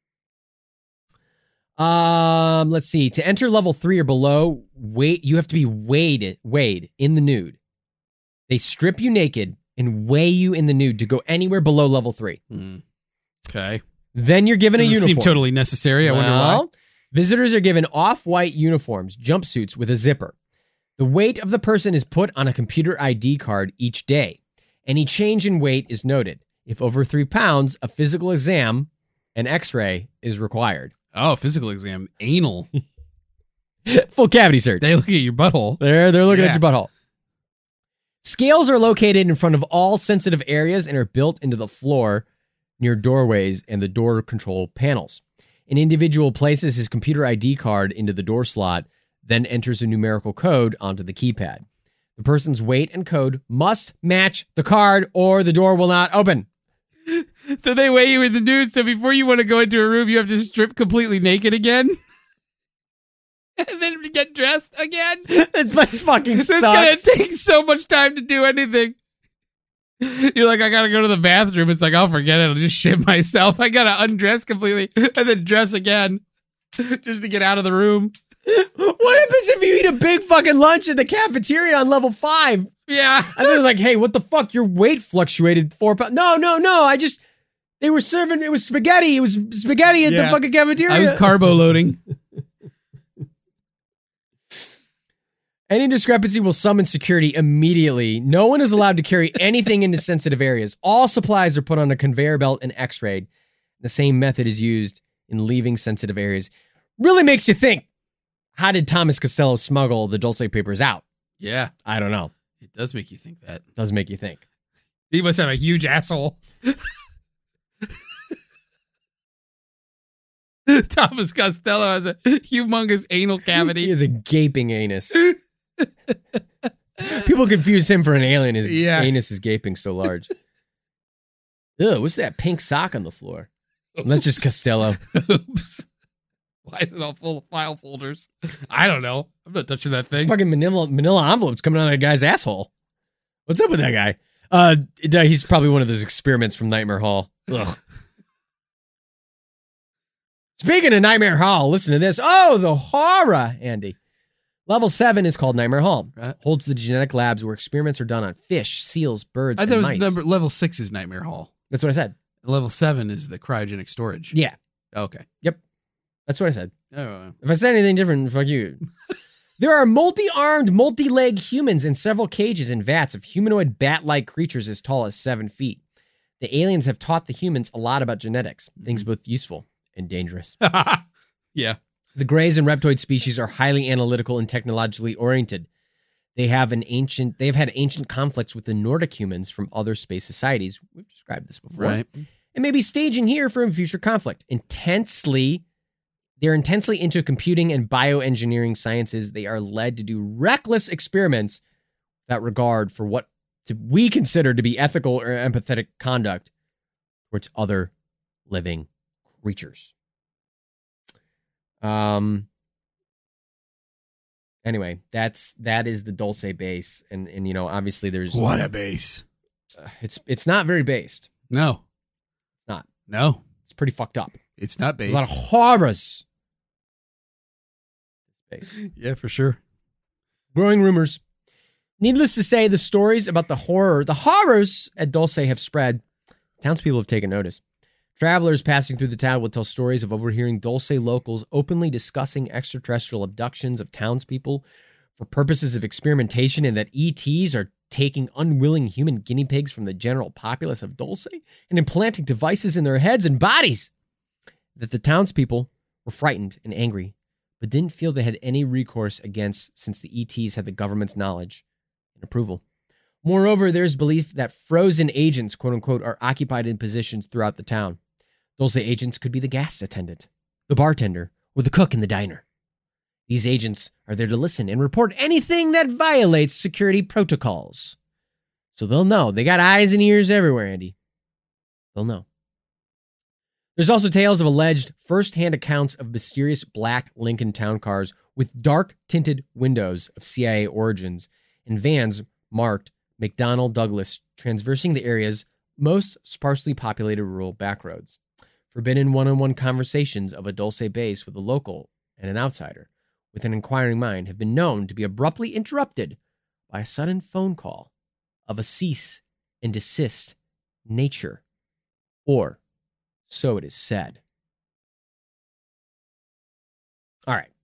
Let's see. To enter level 3 or below, you have to be weighed in the nude. They strip you naked and weigh you in the nude to go anywhere below level 3. Okay. Then you're given a Doesn't uniform. seem totally necessary. I wonder why. Well, visitors are given off-white uniforms, jumpsuits with a zipper. The weight of the person is put on a computer ID card each day. Any change in weight is noted. If over 3 pounds, a physical exam, an x-ray, is required. Oh, physical exam. Anal. Full cavity search. They look at your butthole. They're looking Yeah. at your butthole. Scales are located in front of all sensitive areas and are built into the floor near doorways and the door control panels. An individual places his computer ID card into the door slot, then enters a numerical code onto the keypad. The person's weight and code must match the card or the door will not open. So they weigh you in the nude. So before you want to go into a room, you have to strip completely naked again. And then get dressed again. This place fucking It's gonna sucks. take so much time to do anything. You're like, I gotta go to the bathroom. It's like, I'll forget it. I'll just shit myself. I gotta undress completely and then dress again just to get out of the room. What happens if you eat a big fucking lunch at the cafeteria on level 5? Yeah. And they're like, hey, what the fuck? Your weight fluctuated 4 pounds. No. They were serving, it was spaghetti. It was spaghetti at the Yeah. fucking cafeteria. I was carbo loading. Any discrepancy will summon security immediately. No one is allowed to carry anything into sensitive areas. All supplies are put on a conveyor belt and x-rayed. The same method is used in leaving sensitive areas. Really makes you think, how did Thomas Costello smuggle the Dulce papers out? Yeah. I don't know. It does make you think that. Does make you think. He must have a huge asshole. Thomas Costello has a humongous anal He cavity. is a gaping anus. People confuse him for an alien. His Yeah. anus is gaping so large. Ugh, what's that pink sock on the floor? That's just Costello. Oops. Why is it all full of file folders? I don't know. I'm not touching that There's thing. fucking manila envelopes coming out of that guy's asshole. What's up with that guy? He's probably one of those experiments from Nightmare Hall. Ugh. Speaking of Nightmare Hall, listen to this. Oh, the horror, Andy. Level 7 is called Nightmare Hall. Right. Holds the genetic labs where experiments are done on fish, seals, birds, I and thought it was mice. level 6 is Nightmare Hall. That's what I said. Level 7 is the cryogenic storage. Yeah, Okay. that's what I said. Oh, If I said anything different, fuck you. There are multi-armed, multi-leg humans in several cages and vats of humanoid bat-like creatures as tall as 7 feet. The aliens have taught the humans a lot about genetics, things both useful and dangerous. yeah. The Greys and Reptoid species are highly analytical and technologically oriented. They have had ancient conflicts with the Nordic humans from other space societies. We've described this before. Right. And maybe staging here for a future conflict. They're intensely into computing and bioengineering sciences. They are led to do reckless experiments without regard for what we consider to be ethical or empathetic conduct towards other living creatures. Anyway, that is the Dulce base, and obviously there's What a base. it's not very based. No. It's not. No. It's pretty fucked up. It's not There's based. a lot of horrors. base. Yeah, for sure. Growing rumors. Needless to say, the stories about the horrors at Dulce have spread. Townspeople have taken notice. Travelers passing through the town will tell stories of overhearing Dulce locals openly discussing extraterrestrial abductions of townspeople for purposes of experimentation, and that ETs are taking unwilling human guinea pigs from the general populace of Dulce and implanting devices in their heads and bodies. That the townspeople were frightened and angry, but didn't feel they had any recourse against, since the ETs had the government's knowledge and approval. Moreover, there's belief that frozen agents, quote unquote, are occupied in positions throughout the town. Dulce agents could be the gas attendant, the bartender, or the cook in the diner. These agents are there to listen and report anything that violates security protocols. So they'll know. They got eyes and ears everywhere, Andy. They'll know. There's also tales of alleged first-hand accounts of mysterious black Lincoln town cars with dark-tinted windows of CIA origins and vans marked McDonnell Douglas traversing the area's most sparsely populated rural backroads. Forbidden one-on-one conversations of a Dulce base with a local and an outsider with an inquiring mind have been known to be abruptly interrupted by a sudden phone call of a cease and desist nature, or so it is said. All right.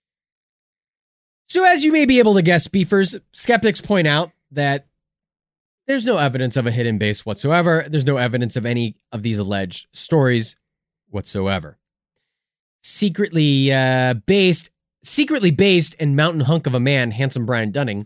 So as you may be able to guess, beefers, skeptics point out that there's no evidence of a hidden base whatsoever. There's no evidence of any of these alleged stories whatsoever. Secretly based and mountain hunk of a man, handsome Brian Dunning.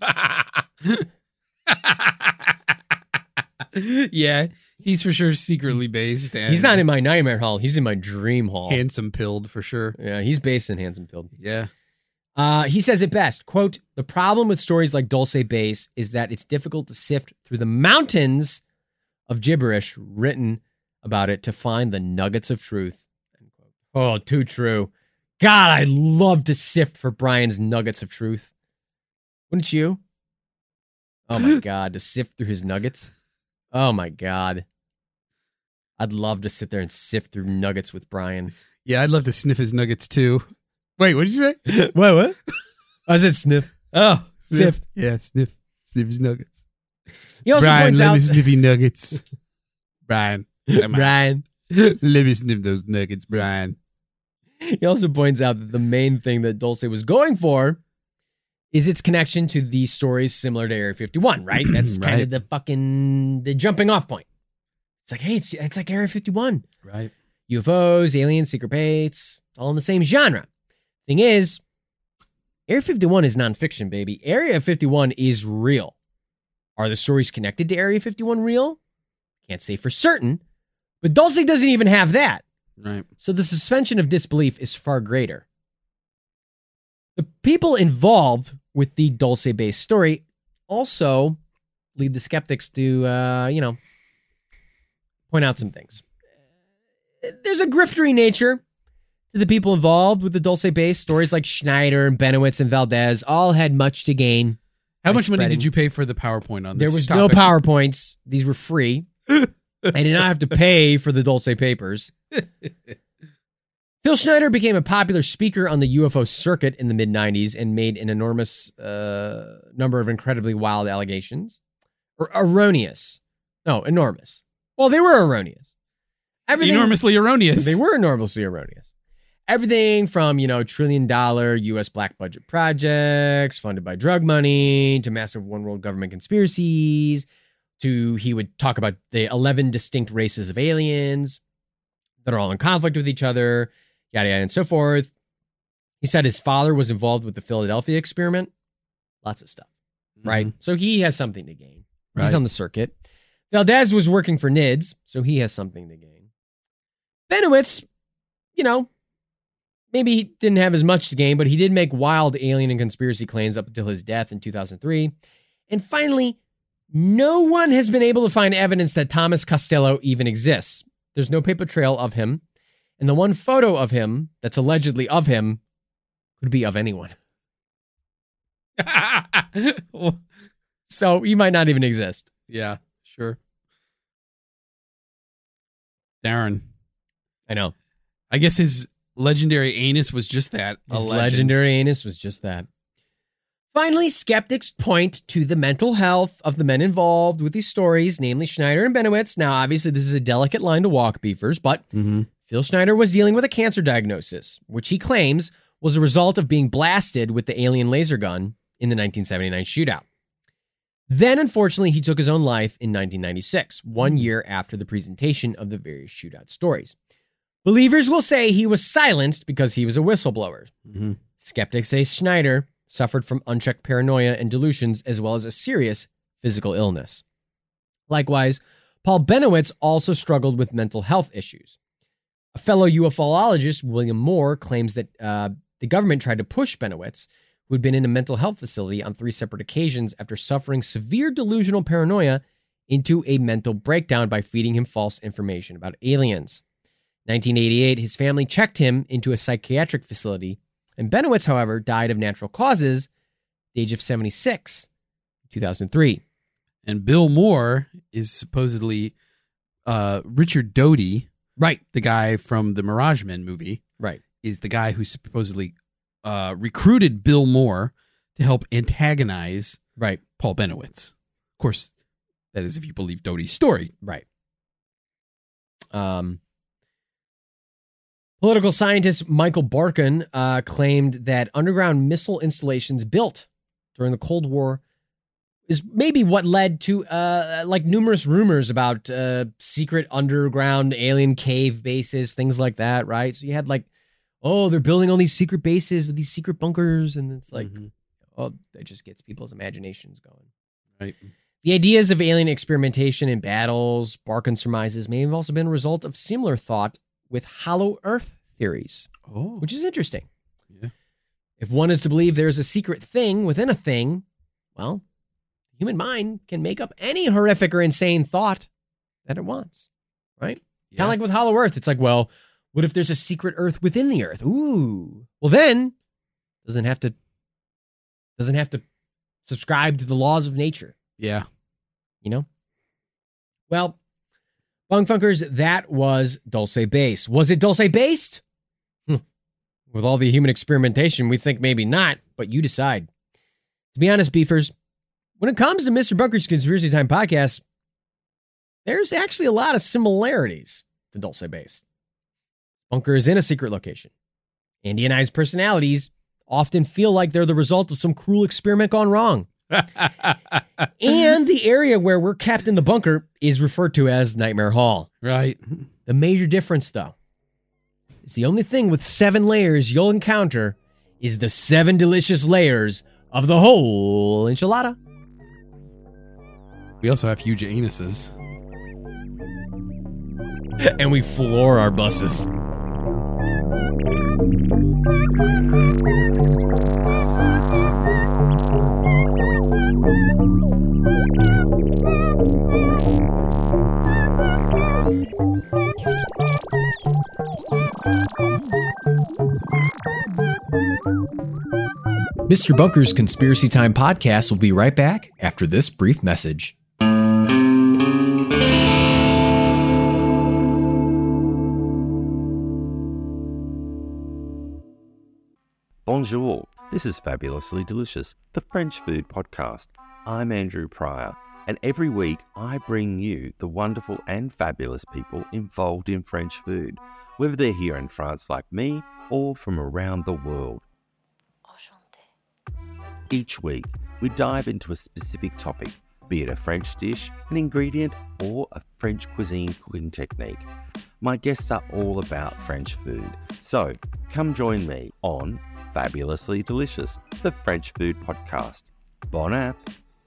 Yeah, he's for sure secretly based. And he's not in my nightmare hall. He's in my dream hall. Handsome pilled for sure. Yeah, he's based in handsome pilled. Yeah. He says it best, quote, "The problem with stories like Dulce Base is that it's difficult to sift through the mountains of gibberish written about it to find the nuggets of truth." End quote. Oh, too true. God, I'd love to sift for Brian's nuggets of truth. Wouldn't you? Oh my God, to sift through his nuggets. Oh my God. I'd love to sit there and sift through nuggets with Brian. Yeah, I'd love to sniff his nuggets too. Wait, what did you say? What? I said sniff. Oh, Sift. Yeah, sniff his nuggets. He also Brian, points let out me sniffy nuggets. Brian. Brian. Let me sniff those nuggets, Brian. He also points out that the main thing that Dulce was going for is its connection to these stories similar to Area 51, right? That's kind of the jumping off point. It's like, hey, it's like Area 51. Right. UFOs, aliens, secret bases, all in the same genre. Thing is, Area 51 is nonfiction, baby. Area 51 is real. Are the stories connected to Area 51 real? Can't say for certain, but Dulce doesn't even have that. Right. So the suspension of disbelief is far greater. The people involved with the Dulce-based story also lead the skeptics to, point out some things. There's a griftery nature to the people involved with the Dulce-based stories, like Schneider and Benowitz and Valdez all had much to gain. How much money did you pay for the PowerPoint on this? There was no PowerPoints. These were free. I did not have to pay for the Dulce papers. Phil Schneider became a popular speaker on the UFO circuit in the mid-90s and made an enormous number of incredibly wild allegations. Or erroneous. No, enormous. Well, they were erroneous. Enormously erroneous. They were enormously erroneous. Everything from, $1 trillion U.S. black budget projects funded by drug money to massive one world government conspiracies to he would talk about the 11 distinct races of aliens that are all in conflict with each other, yada, yada, and so forth. He said his father was involved with the Philadelphia experiment. Lots of stuff, right? So he has something to gain. He's on the circuit. Valdez was working for NIDS, so he has something to gain. Benowitz, maybe he didn't have as much to gain, but he did make wild alien and conspiracy claims up until his death in 2003. And finally, no one has been able to find evidence that Thomas Costello even exists. There's no paper trail of him. And the one photo of him that's allegedly of him could be of anyone. So he might not even exist. Yeah, sure. Darren. I know. I guess his legendary anus was just that. His legendary anus was just that. Finally, skeptics point to the mental health of the men involved with these stories, namely Schneider and Benowitz. Now, obviously, this is a delicate line to walk, beefers, but Phil Schneider was dealing with a cancer diagnosis, which he claims was a result of being blasted with the alien laser gun in the 1979 shootout. Then, unfortunately, he took his own life in 1996, 1 year after the presentation of the various shootout stories. Believers will say he was silenced because he was a whistleblower. Skeptics say Schneider suffered from unchecked paranoia and delusions, as well as a serious physical illness. Likewise, Paul Benowitz also struggled with mental health issues. A fellow ufologist, William Moore, claims that the government tried to push Benowitz, who had been in a mental health facility on 3 separate occasions after suffering severe delusional paranoia, into a mental breakdown by feeding him false information about aliens. 1988, his family checked him into a psychiatric facility, and Benowitz, however, died of natural causes at the age of 76 in 2003. And Bill Moore is supposedly Richard Doty, right? The guy from the Mirage Men movie, right? Is the guy who supposedly recruited Bill Moore to help antagonize right Paul Benowitz. Of course, that is if you believe Doty's story, right? Political scientist Michael Barkin claimed that underground missile installations built during the Cold War is maybe what led to like numerous rumors about secret underground alien cave bases, things like that, right? So you had like, oh, they're building all these secret bases, these secret bunkers, and it's like, oh, that just gets people's imaginations going. Right. The ideas of alien experimentation in battles, Barkin surmises, may have also been a result of similar thought with hollow earth theories, which is interesting. Yeah. If one is to believe there's a secret thing within a thing, well, the human mind can make up any horrific or insane thought that it wants, right? Yeah. Kind of like with hollow earth. It's like, well, what if there's a secret earth within the earth? Ooh. Well, then doesn't have to subscribe to the laws of nature. Yeah. You know? Well, Bunk Funkers, that was Dulce Base. Was it Dulce based? With all the human experimentation, we think maybe not, but you decide. To be honest, beefers, when it comes to Mr. Bunker's Conspiracy Time podcast, there's actually a lot of similarities to Dulce Base. Bunker is in a secret location. Andy and I's personalities often feel like they're the result of some cruel experiment gone wrong. And the area where we're kept in the bunker is referred to as Nightmare Hall. Right. The major difference, though, is the only thing with 7 layers you'll encounter is the 7 delicious layers of the whole enchilada. We also have huge anuses. And we floor our buses. Mr. Bunker's Conspiracy Time podcast will be right back after this brief message. Bonjour, this is Fabulously Delicious, the French food podcast. I'm Andrew Pryor, and every week I bring you the wonderful and fabulous people involved in French food, whether they're here in France like me or from around the world. Each week, we dive into a specific topic, be it a French dish, an ingredient, or a French cuisine cooking technique. My guests are all about French food, so come join me on Fabulously Delicious, the French food podcast. Bon app!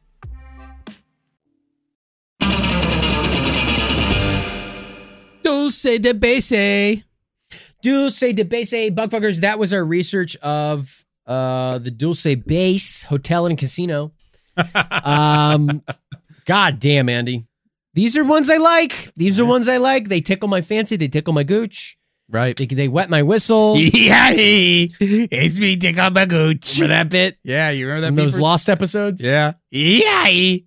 Dulce de Base. Dulce de Base, Bugfuckers. That was our research of the Dulce Base Hotel and Casino. God damn, Andy. These are ones I like. These are ones I like. They tickle my fancy. They tickle my gooch. Right. They wet my whistle. Yeah, it's me, tickle my gooch. Remember that bit? Yeah, you remember that? From those Lost episodes? Yeah. Yeah.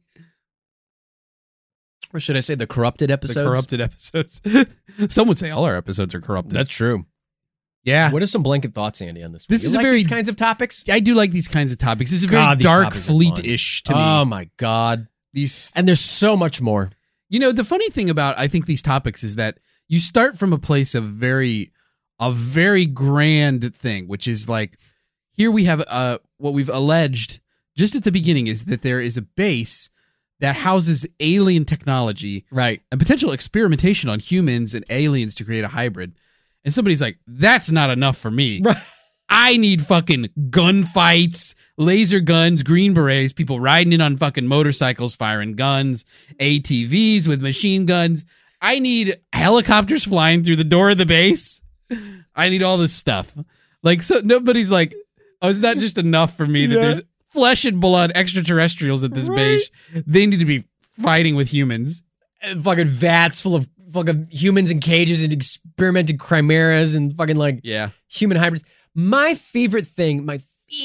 Or should I say the corrupted episodes? The corrupted episodes. Some would say all our episodes are corrupted. That's true. Yeah. What are some blanket thoughts, Andy, on this one? This You is a like very- these kinds of topics? I do like these kinds of topics. This is very God, these dark topics are fleet-ish to me. Oh my God. These, And there's so much more. the funny thing about, I think, these topics is that you start from a place of a very grand thing, which is like, here we have what we've alleged just at the beginning is that there is a base that houses alien technology Right. and potential experimentation on humans and aliens to create a hybrid. And somebody's like, that's not enough for me. Right. I need fucking gunfights, laser guns, green berets, people riding in on fucking motorcycles, firing guns, ATVs with machine guns. I need helicopters flying through the door of the base. I need all this stuff. Like, so nobody's like, oh, it's not just enough for me that there's flesh and blood extraterrestrials at this base. They need to be fighting with humans. And fucking vats full of fucking humans in cages and experimented chimeras and fucking like human hybrids. My favorite thing with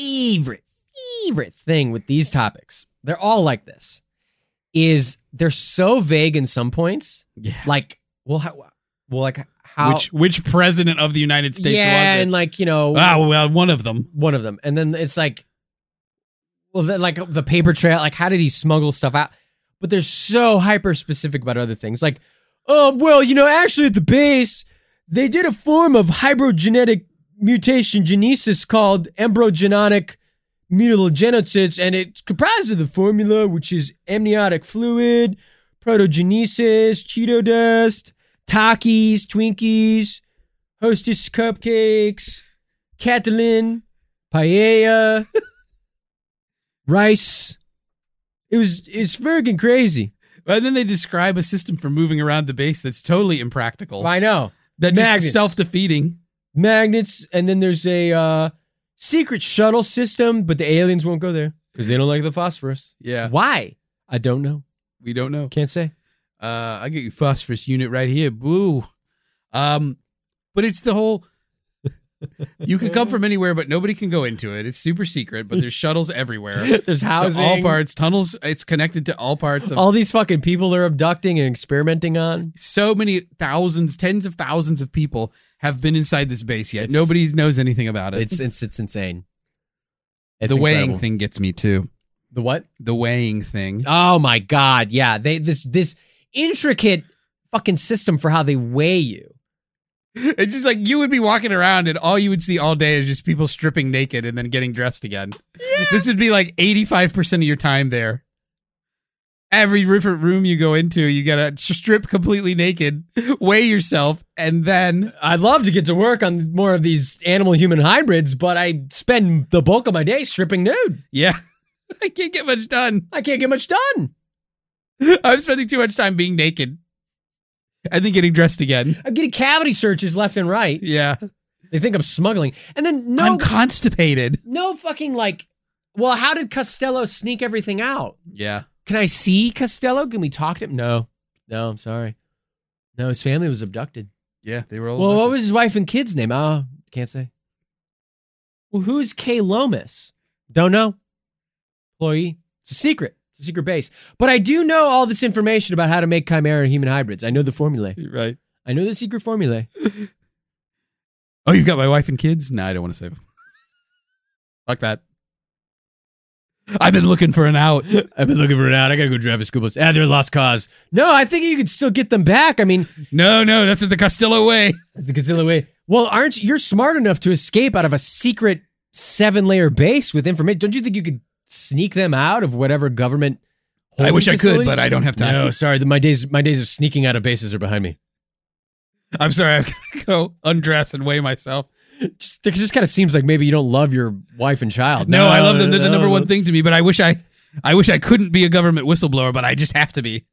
these topics, they're all like this, is they're so vague in some points. Yeah. Like, how Which president of the United States was it? and like, well, one of them. one of them. And then it's like, like the paper trail, like how did he smuggle stuff out? But they're so hyper specific about other things. Like, actually at the base, they did a form of hybrogenetic mutation genesis called embryogenic mutilogenocytes, and it's comprised of the formula, which is amniotic fluid, protogenesis, Cheeto dust, Takis, Twinkies, Hostess cupcakes, Catalin, paella, rice. It's freaking crazy. And then they describe a system for moving around the base that's totally impractical. I know. That Magnets. just self-defeating. Magnets, and then there's a secret shuttle system, but the aliens won't go there because they don't like the phosphorus. Yeah. Why? I don't know. We don't know. Can't say. I get your phosphorus unit right here. Boo. But it's the whole, you can come from anywhere, but nobody can go into it. It's super secret, but there's shuttles everywhere. There's housing. To all parts, tunnels. It's connected to all parts of All these fucking people they're abducting and experimenting on. so many thousands, tens of thousands of people have been inside this base yet. Nobody knows anything about it. It's insane. It's the weighing incredible. thing gets me too. The what? The weighing thing. Oh my God. Yeah. This intricate fucking system for how they weigh you. It's just like you would be walking around and all you would see all day is just people stripping naked and then getting dressed again. Yeah. This would be like 85% of your time there. Every different room you go into, you gotta strip completely naked, weigh yourself, and then... I'd love to get to work on more of these animal-human hybrids, but I spend the bulk of my day stripping nude. Yeah. I can't get much done. I can't get much done. I'm spending too much time being naked. And then getting dressed again. I'm getting cavity searches left and right. Yeah. They think I'm smuggling. And then I'm constipated. No fucking like, well, how did Costello sneak everything out? Yeah. Can I see Costello? Can we talk to him? No, I'm sorry. No, his family was abducted. Yeah, they were all Well, abducted. what was his wife and kid's name? Oh, can't say. Well, who's Kay Lomas? Don't know. Employee. It's a secret. It's a secret base. But I do know all this information about how to make chimera and human hybrids. I know the formulae. Right. I know the secret formulae. Oh, you've got my wife and kids? No, I don't want to say them. Fuck that. I've been looking for an out. I gotta go drive a school bus. They're a lost cause. No, I think you could still get them back. I mean, No, that's the Costello way. that's the Godzilla way. Well, you're smart enough to escape out of a secret 7-layer base with information? Don't you think you could sneak them out of whatever government? I wish I could, facility? but I don't have time. No, sorry. My days of sneaking out of bases are behind me. I'm sorry. I've got to go undress and weigh myself. It just kind of seems like maybe you don't love your wife and child. No, I love them. They're the number one thing to me, but I wish I couldn't be a government whistleblower, but I just have to be.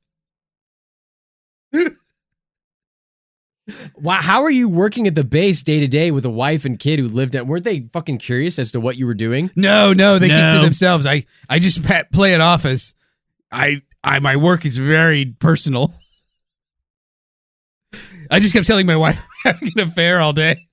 Wow, how are you working at the base day to day with a wife and kid who lived at? Weren't they fucking curious as to what you were doing? No, they keep to themselves. I just play it off as my work is very personal. I just kept telling my wife I'm having an affair all day.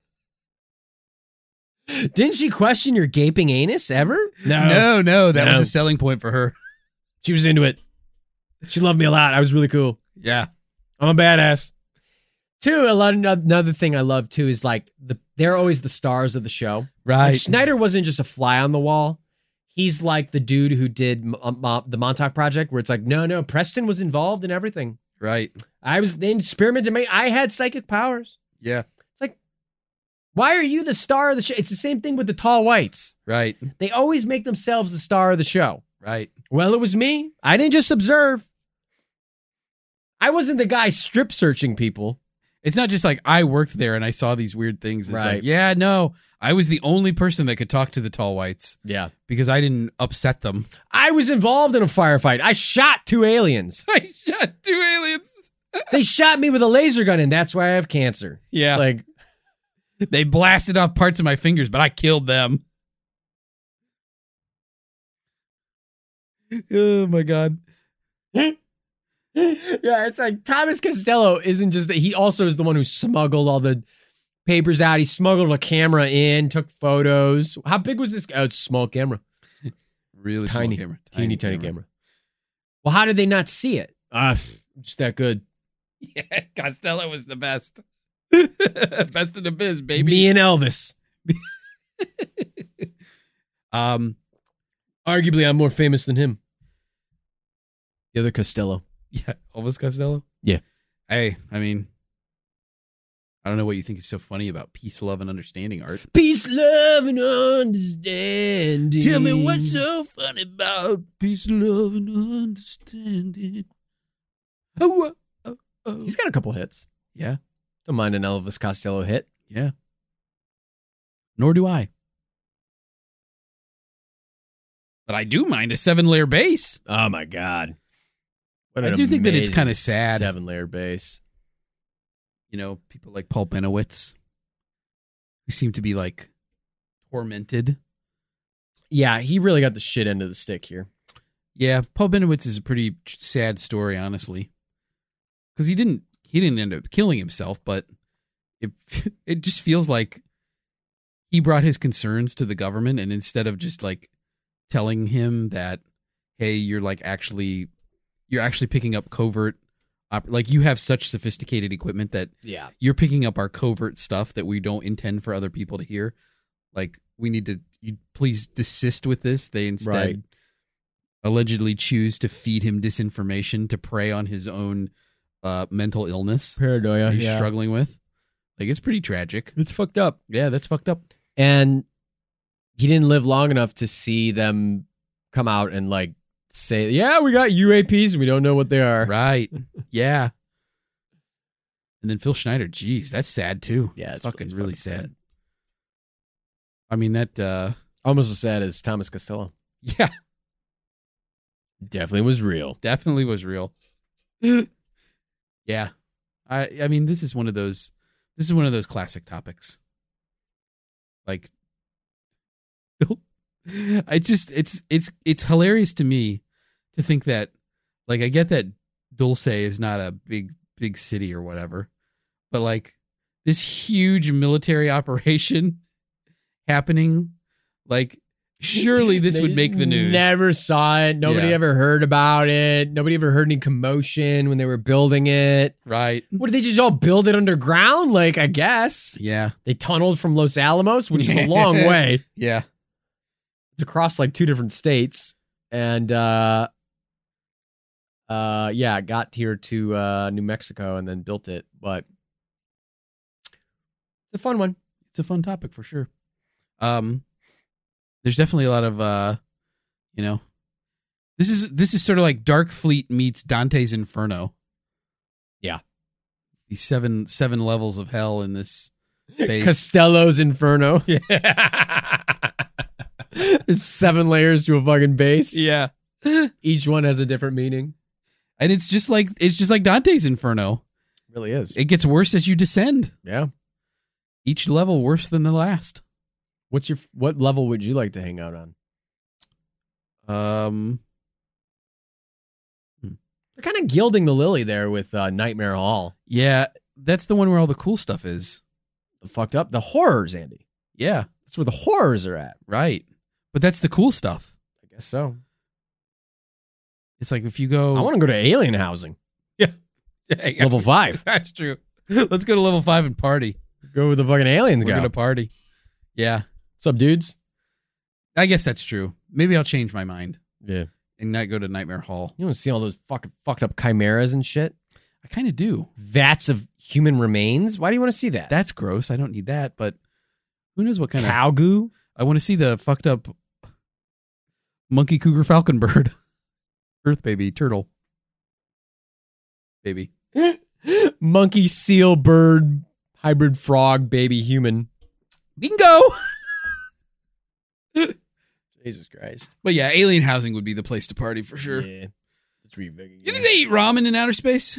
Didn't she question your gaping anus ever? No, that was a selling point for her. She was into it. She loved me a lot. I was really cool. Yeah. I'm a badass. Too, another thing I love too is like they're always the stars of the show. Right. Like Schneider wasn't just a fly on the wall. He's like the dude who did the Montauk Project, where it's like, no, Preston was involved in everything. Right. They experimented. I had psychic powers. Yeah. It's like, why are you the star of the show? It's the same thing with the tall whites. Right. They always make themselves the star of the show. Right. Well, it was me. I didn't just observe. I wasn't the guy strip searching people. It's not just like I worked there and I saw these weird things. It's Right. like, yeah, no, I was the only person that could talk to the tall whites Yeah. because I didn't upset them. I was involved in a firefight. I shot 2 aliens. I shot 2 aliens. They shot me with a laser gun, and that's why I have cancer. Yeah. Like, They blasted off parts of my fingers, but I killed them. Oh, my God. yeah, it's like Thomas Costello isn't just that. He also is the one who smuggled all the papers out. He smuggled a camera in, took photos. How big was this? Oh, it's a small camera. Really Tiny, small camera. teeny tiny camera. Well, how did they not see it? Just that good. Yeah, Costello was the best. Best in the biz, baby. Me and Elvis. Arguably, I'm more famous than him. The other Costello. Yeah, Elvis Costello? Yeah. Hey, I mean, I don't know what you think is so funny about peace, love, and understanding, Art. Peace, love, and understanding. Tell me what's so funny about peace, love, and understanding. Oh. He's got a couple hits. Yeah. Don't mind an Elvis Costello hit. Yeah. Nor do I. But I do mind a 7-layer bass. Oh, my God. What I an do think that it's amazing kinda sad. 7-layer bass. You know, people like Paul Benowitz, who seem to be like tormented. Yeah, he really got the shit end of the stick here. Yeah, Paul Benowitz is a pretty sad story, honestly, because he didn't end up killing himself, but it just feels like he brought his concerns to the government, and instead of just like telling him that, hey, you're actually picking up covert, like you have such sophisticated equipment that Yeah. you're picking up our covert stuff that we don't intend for other people to hear. Like, we need to, you please desist with this. They instead Right. allegedly choose to feed him disinformation to prey on his own mental illness Paranoia. he's struggling with. Like, it's pretty tragic. It's fucked up. Yeah, that's fucked up. And he didn't live long enough to see them come out and like say, yeah, we got UAPs and we don't know what they are. Right. Yeah. And then Phil Schneider, geez, that's sad too. Yeah, it's fucking it's really fucking sad. I mean, that, Almost as sad as Thomas Costello. yeah, Definitely was real. definitely was real. Yeah. I mean, this is one of those classic topics. Like, it's hilarious to me to think that, like, I get that Dulce is not a big city or whatever, but like this huge military operation happening, like, surely this They would make the news. Never saw it. Nobody Yeah. ever heard about it. Nobody ever heard any commotion when they were building it. Right. What, did they just all build it underground? Like, I guess. Yeah. They tunneled from Los Alamos, which is a long way. Yeah. It's across like 2 different states. And got here to New Mexico and then built it. But it's a fun one. It's a fun topic for sure. There's definitely a lot of this is sort of like Dark Fleet meets Dante's Inferno. Yeah. These seven levels of hell in this base. Costello's Inferno. There's 7 layers to a fucking base. Yeah. Each one has a different meaning. And it's just like Dante's Inferno. It really is. It gets worse as you descend. Yeah. Each level worse than the last. What level would you like to hang out on? They're kind of gilding the lily there with Nightmare Hall. Yeah, that's the one where all the cool stuff is. Fucked up. The horrors, Andy. Yeah, That's where the horrors are at. right. But that's the cool stuff. I guess so. It's like if you go, I want to go to alien housing. Level 5. That's true. Let's go to level 5 and party. Go with the fucking aliens. We're gonna party. Yeah. What's up, dudes? I guess that's true. Maybe I'll change my mind Yeah. and not go to Nightmare Hall. You want to see all those fucking fucked up chimeras and shit? I kind of do. Vats of human remains? Why do you want to see that? That's gross. I don't need that, but who knows what kind of... Cow goo? I want to see the fucked up monkey, cougar, falcon bird. Earth baby, turtle. Baby. Monkey, seal, bird, hybrid frog, baby, human. Bingo! Jesus Christ. But yeah, alien housing would be the place to party for sure. Yeah. Let's read Vic again. You think they eat ramen in outer space?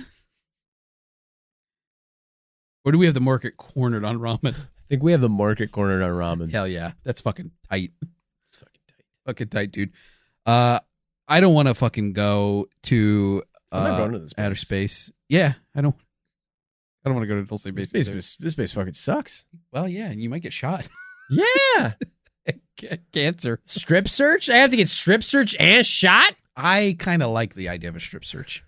Or do we have the market cornered on ramen? I think we have the market cornered on ramen. Hell yeah. That's fucking tight. It's fucking tight. Fucking tight, dude. I don't want to fucking go to I'm not going to this place. outer space. Yeah, I don't want to go to Dulce Bay. This space fucking sucks. Well, yeah, and you might get shot. Yeah. Cancer. Strip search? I have to get strip search and shot? I kind of like the idea of a strip search.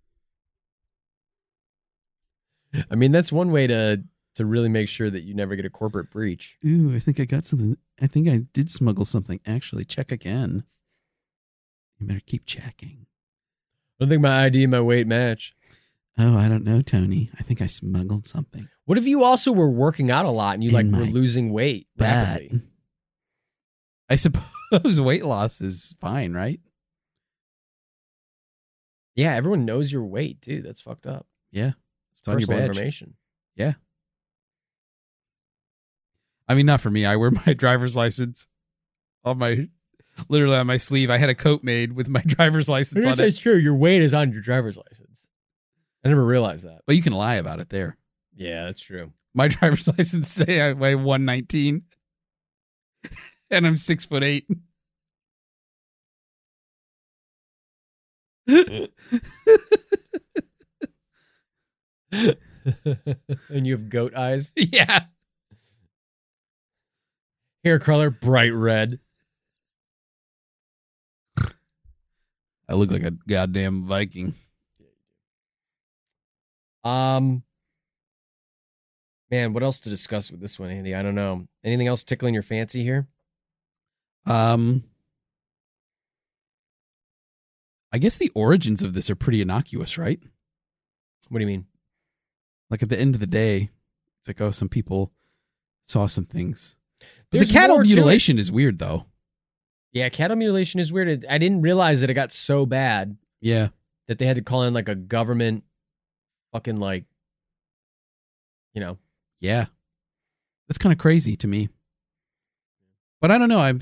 I mean, that's one way to really make sure that you never get a corporate breach. Ooh, I think I got something. I think I did smuggle something. Actually, check again. You better keep checking. I don't think my ID and my weight match. Oh, I don't know, Tony. I think I smuggled something. What if you also were working out a lot and you In were my losing weight rapidly? I suppose weight loss is fine, right? Yeah, everyone knows your weight, dude. That's fucked up. Yeah. It's on your Personal badge. information. Yeah. I mean, not for me. I wear my driver's license literally on my sleeve. I had a coat made with my driver's license on it. That's true. Your weight is on your driver's license. I never realized that. But you can lie about it there. Yeah, that's true. My driver's license say I weigh 119 and I'm 6'8". And you have goat eyes. Yeah. Hair color, bright red. I look like a goddamn Viking. Man, what else to discuss with this one, Andy? I don't know. Anything else tickling your fancy here? I guess the origins of this are pretty innocuous, right? What do you mean? Like at the end of the day, it's like, oh, some people saw some things. But There's the cattle more to mutilation is weird, though. Yeah, cattle mutilation is weird. I didn't realize that it got so bad Yeah. that they had to call in like a government fucking like, you know. Yeah. That's kind of crazy to me. But I don't know.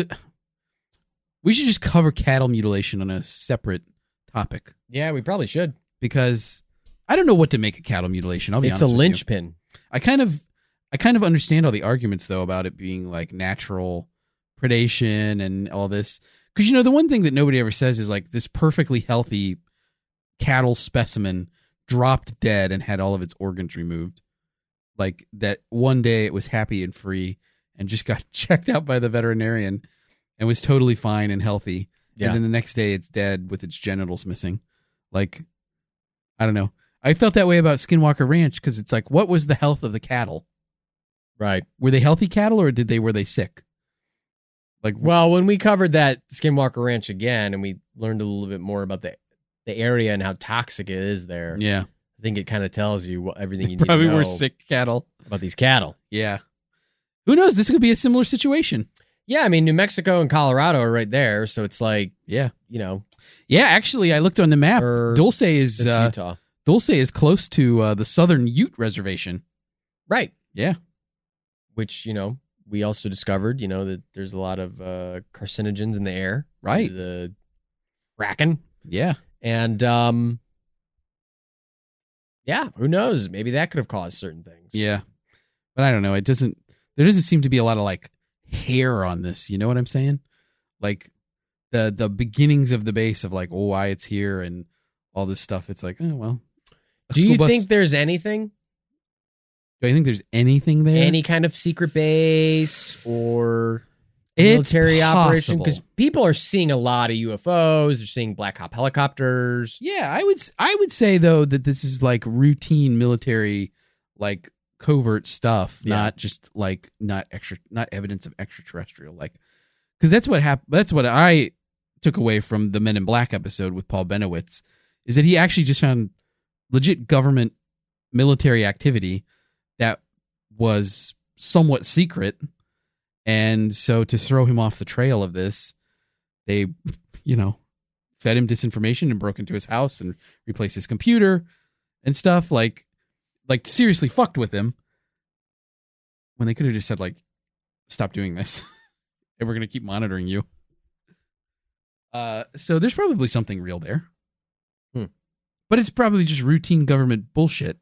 We should just cover cattle mutilation on a separate topic Yeah, we probably should. because I don't know what to make of cattle mutilation. I'll be It's a honest with you. linchpin. I kind of understand all the arguments though about it being like natural predation and all this. Because the one thing that nobody ever says is like this perfectly healthy cattle specimen dropped dead and had all of its organs removed. Like that one day it was happy and free and just got checked out by the veterinarian and was totally fine and healthy. Yeah. And then the next day it's dead with its genitals missing. Like, I don't know. I felt that way about Skinwalker Ranch because it's like, what was the health of the cattle? Right. Were they healthy cattle or were they sick? Like, Well, when we covered that Skinwalker Ranch again and we learned a little bit more about the area and how toxic it is there, yeah, I think it kind of tells you everything you need probably to know were sick cattle. about these cattle. Yeah. Who knows? This could be a similar situation. Yeah, I mean, New Mexico and Colorado are right there, so it's like, Yeah. Yeah, Actually, I looked on the map. Or- Dulce is it's Utah. Dulce is close to the Southern Ute Reservation. Right. Yeah. Which, we also discovered, that there's a lot of carcinogens in the air. Right. The fracking. Yeah. And, yeah, who knows? Maybe that could have caused certain things. Yeah. But I don't know. There doesn't seem to be a lot of like hair on this. You know what I'm saying? Like the beginnings of the base of like, why it's here and all this stuff. It's like, oh, well. Do you think there's anything? Do I think there's anything there? Any kind of secret base or military operation? possible. Because people are seeing a lot of UFOs. They're seeing Black Hawk helicopters. Yeah, I would say though that this is like routine military, like covert stuff, Yeah. not just like not evidence of extraterrestrial. Like, because that's what happened. That's what I took away from the Men in Black episode with Paul Benowitz, is that he actually just found legit government military activity that was somewhat secret. And so to throw him off the trail of this, they, fed him disinformation and broke into his house and replaced his computer and stuff, like seriously fucked with him, when they could have just said, like, stop doing this and we're going to keep monitoring you. So there's probably something real there. But it's probably just routine government bullshit,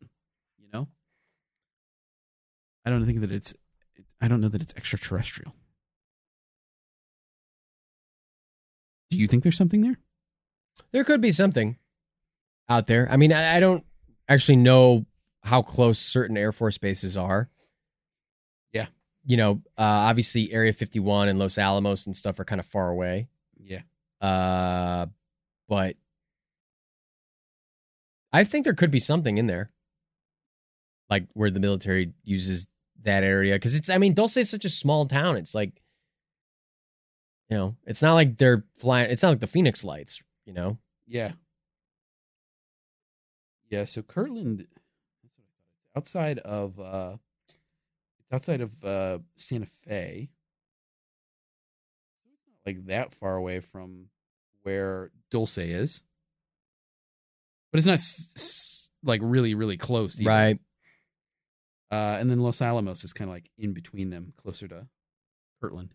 I don't know that it's extraterrestrial. Do you think there's something there? There could be something out there. I mean, I don't actually know how close certain Air Force bases are. Yeah. Obviously Area 51 and Los Alamos and stuff are kind of far away. Yeah. But I think there could be something in there, like where the military uses that area. Because Dulce is such a small town. It's like, it's not like they're flying. It's not like the Phoenix Lights, Yeah. Yeah, so Kirtland, outside of Santa Fe. So it's not like that far away from where Dulce is. But it's not like really, really close either. Right. And then Los Alamos is kind of like in between them, closer to Kirtland.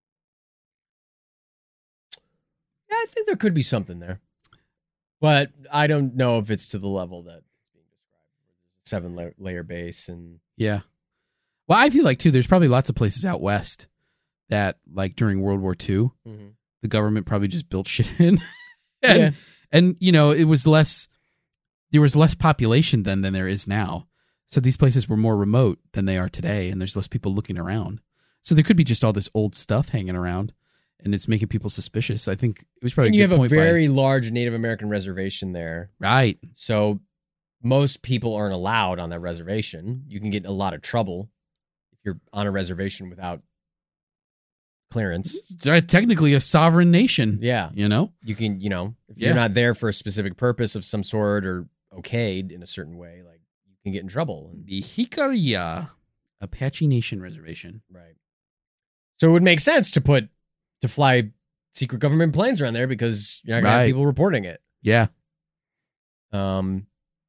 Yeah, I think there could be something there. But I don't know if it's to the level that it's being described. 7-layer base and Yeah. Well, I feel like, too, there's probably lots of places out west that, like, during World War II, the government probably just built shit in. And it was there was less population then than there is now. So these places were more remote than they are today, and there's less people looking around. So there could be just all this old stuff hanging around, and it's making people suspicious. I think it was probably and a you good have a point very large Native American reservation there. Right. So most people aren't allowed on that reservation. You can get in a lot of trouble if you're on a reservation without clearance. It's technically a sovereign nation. Yeah. You can, if you're not there for a specific purpose of some sort or okayed in a certain way, like you can get in trouble. The Jicarilla Apache Nation Reservation. Right. So it would make sense to fly secret government planes around there because you're not going to have people reporting it. Yeah. So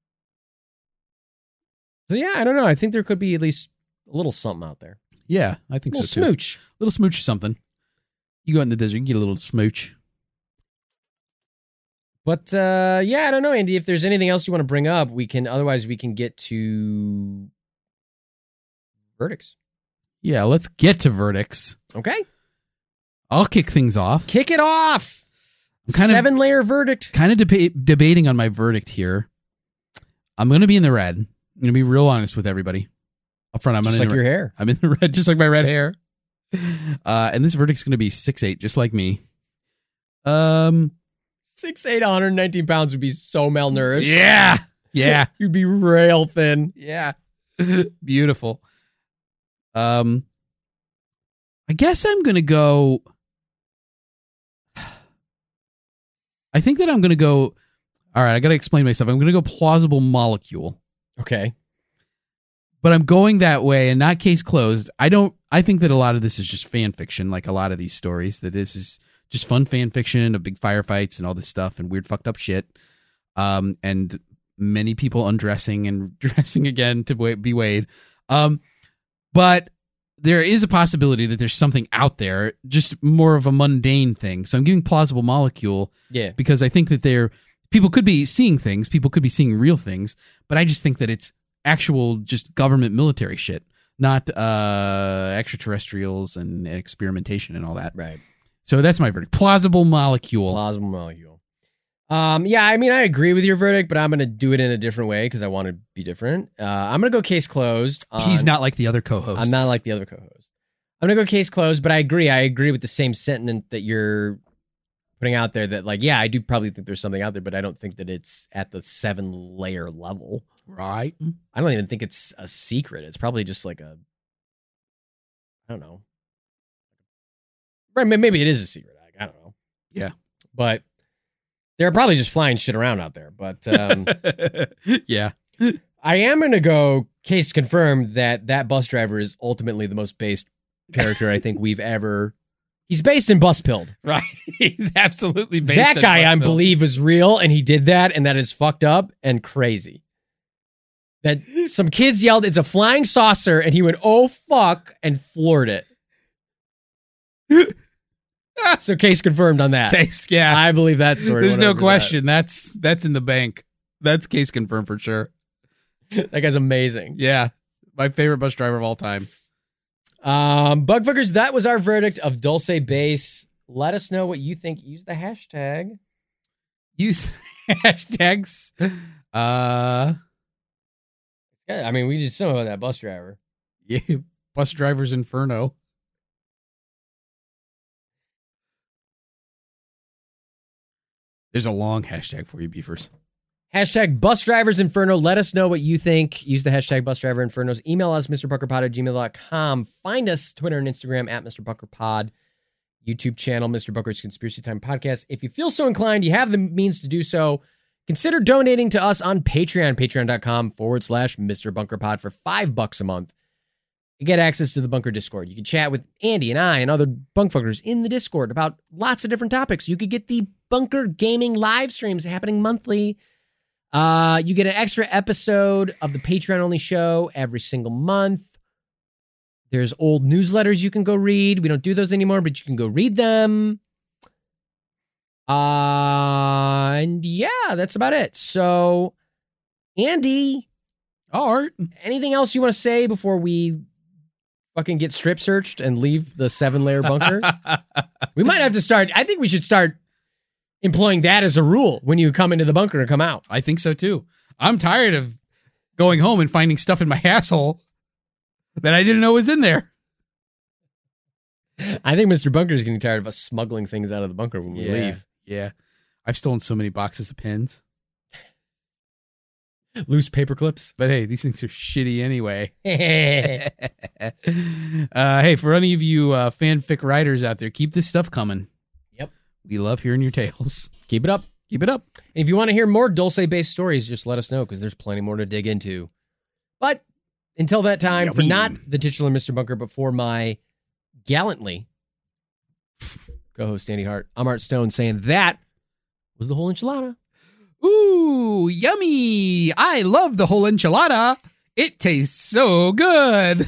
yeah, I don't know. I think there could be at least a little something out there. Yeah, I think so too. Smooch. A little smooch or something. You go out in the desert, you can get a little smooch. But yeah, I don't know, Andy. If there's anything else you want to bring up, we can. Otherwise, we can get to verdicts. Yeah, let's get to verdicts. Okay. I'll kick things off. Kick it off. I'm kind 7-layer verdict. Kind of debating on my verdict here. I'm going to be in the red. I'm going to be real honest with everybody. Up front, Just like your hair. I'm in the red, just like my red hair. And this verdict's going to be 6'8", just like me. 6'8", 119 pounds would be so malnourished. Yeah. Yeah. You'd be rail thin. Yeah. Beautiful. I guess I'm going to go. I think that I'm going to go. All right. I got to explain myself. I'm going to go plausible molecule. Okay. But I'm going that way and not case closed. I think that a lot of this is just fan fiction, like a lot of these stories, that this is just fun fan fiction of big firefights and all this stuff and weird fucked up shit. And many people undressing and dressing again to be Wade. But there is a possibility that there's something out there, just more of a mundane thing. So I'm giving plausible molecule. Yeah. Because I think that people could be seeing things, people could be seeing real things, but I just think that it's actual just government military shit, not extraterrestrials and experimentation and all that. Right. So that's my verdict. Plausible molecule. Plausible molecule. Yeah, I mean, I agree with your verdict, but I'm going to do it in a different way because I want to be different. I'm going to go case closed. He's not like the other co-hosts. I'm not like the other co-host. I'm going to go case closed, but I agree. I agree with the same sentiment that you're putting out there that, like, yeah, I do probably think there's something out there, but I don't think that it's at the 7-layer level. Right. I don't even think it's a secret. It's probably just like I don't know. Right, maybe it is a secret. I don't know. Yeah. But they're probably just flying shit around out there. But yeah. I am going to go case confirmed that bus driver is ultimately the most based character I think we've ever. He's based in Buspilled. Right. He's absolutely based That in guy, I Buspilled. believe, is real, and he did that, and that is fucked up and crazy. That some kids yelled, "It's a flying saucer," and he went, "Oh, fuck," and floored it. So case confirmed on that. Thanks, yeah. I believe that story. There's no 100%. question. That's in the bank. That's case confirmed for sure. That guy's amazing. Yeah. My favorite bus driver of all time. Bugfuckers, that was our verdict of Dulce Base. Let us know what you think. Use the hashtag. Use hashtags. Yeah, I mean, we just know about that bus driver. Yeah. Bus driver's inferno. There's a long hashtag for you, beefers. Hashtag bus drivers inferno. Let us know what you think. Use the hashtag bus driver infernos. Email us, MrBuckerPod@gmail.com. Find us Twitter and Instagram @MrBuckerPod. YouTube channel, Mr. Bucker's Conspiracy Time Podcast. If you feel so inclined, you have the means to do so. Consider donating to us on Patreon, patreon.com/Mr. Bunker Pod for $5 a month. You get access to the Bunker Discord. You can chat with Andy and I and other bunkfuckers in the Discord about lots of different topics. You could get the Bunker Gaming live streams happening monthly. You get an extra episode of the Patreon-only show every single month. There's old newsletters you can go read. We don't do those anymore, but you can go read them. And yeah, that's about it. So, Andy, Art. anything else you want to say before we fucking get strip searched and leave the 7-layer bunker? We might have to start. I think we should start employing that as a rule when you come into the bunker and come out. I think so too. I'm tired of going home and finding stuff in my asshole that I didn't know was in there. I think Mr. Bunker is getting tired of us smuggling things out of the bunker when we leave. Yeah. I've stolen so many boxes of pins. Loose paper clips. But hey, these things are shitty anyway. Hey, Hey, for any of you fanfic writers out there, keep this stuff coming. Yep. We love hearing your tales. keep it up. Keep it up. And if you want to hear more Dulce-based stories, just let us know because there's plenty more to dig into. But until that time, for not the titular Mr. Bunker, but for my gallantly co-host Andy Hart, I'm Art Stone saying that was the whole enchilada. Ooh, yummy. I love the whole enchilada. It tastes so good.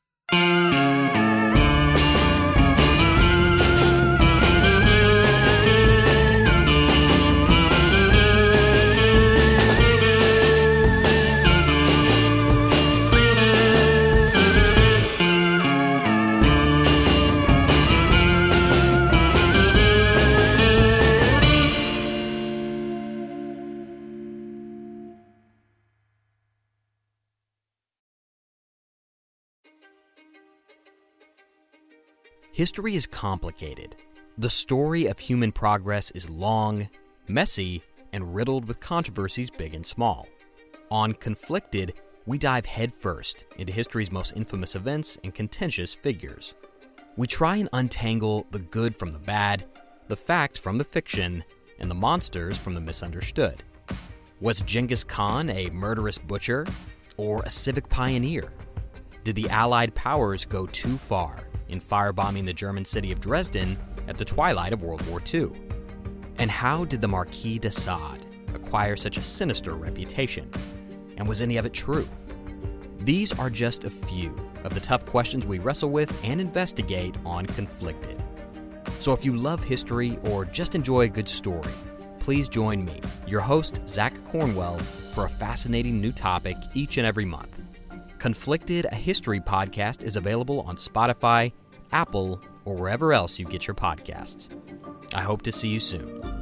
History is complicated. The story of human progress is long, messy, and riddled with controversies big and small. On Conflicted, we dive headfirst into history's most infamous events and contentious figures. We try and untangle the good from the bad, the fact from the fiction, and the monsters from the misunderstood. Was Genghis Khan a murderous butcher or a civic pioneer? Did the Allied powers go too far in firebombing the German city of Dresden at the twilight of World War II? And how did the Marquis de Sade acquire such a sinister reputation? And was any of it true? These are just a few of the tough questions we wrestle with and investigate on Conflicted. So if you love history or just enjoy a good story, please join me, your host, Zach Cornwell, for a fascinating new topic each and every month. Conflicted, a history podcast, is available on Spotify, Apple, or wherever else you get your podcasts. I hope to see you soon.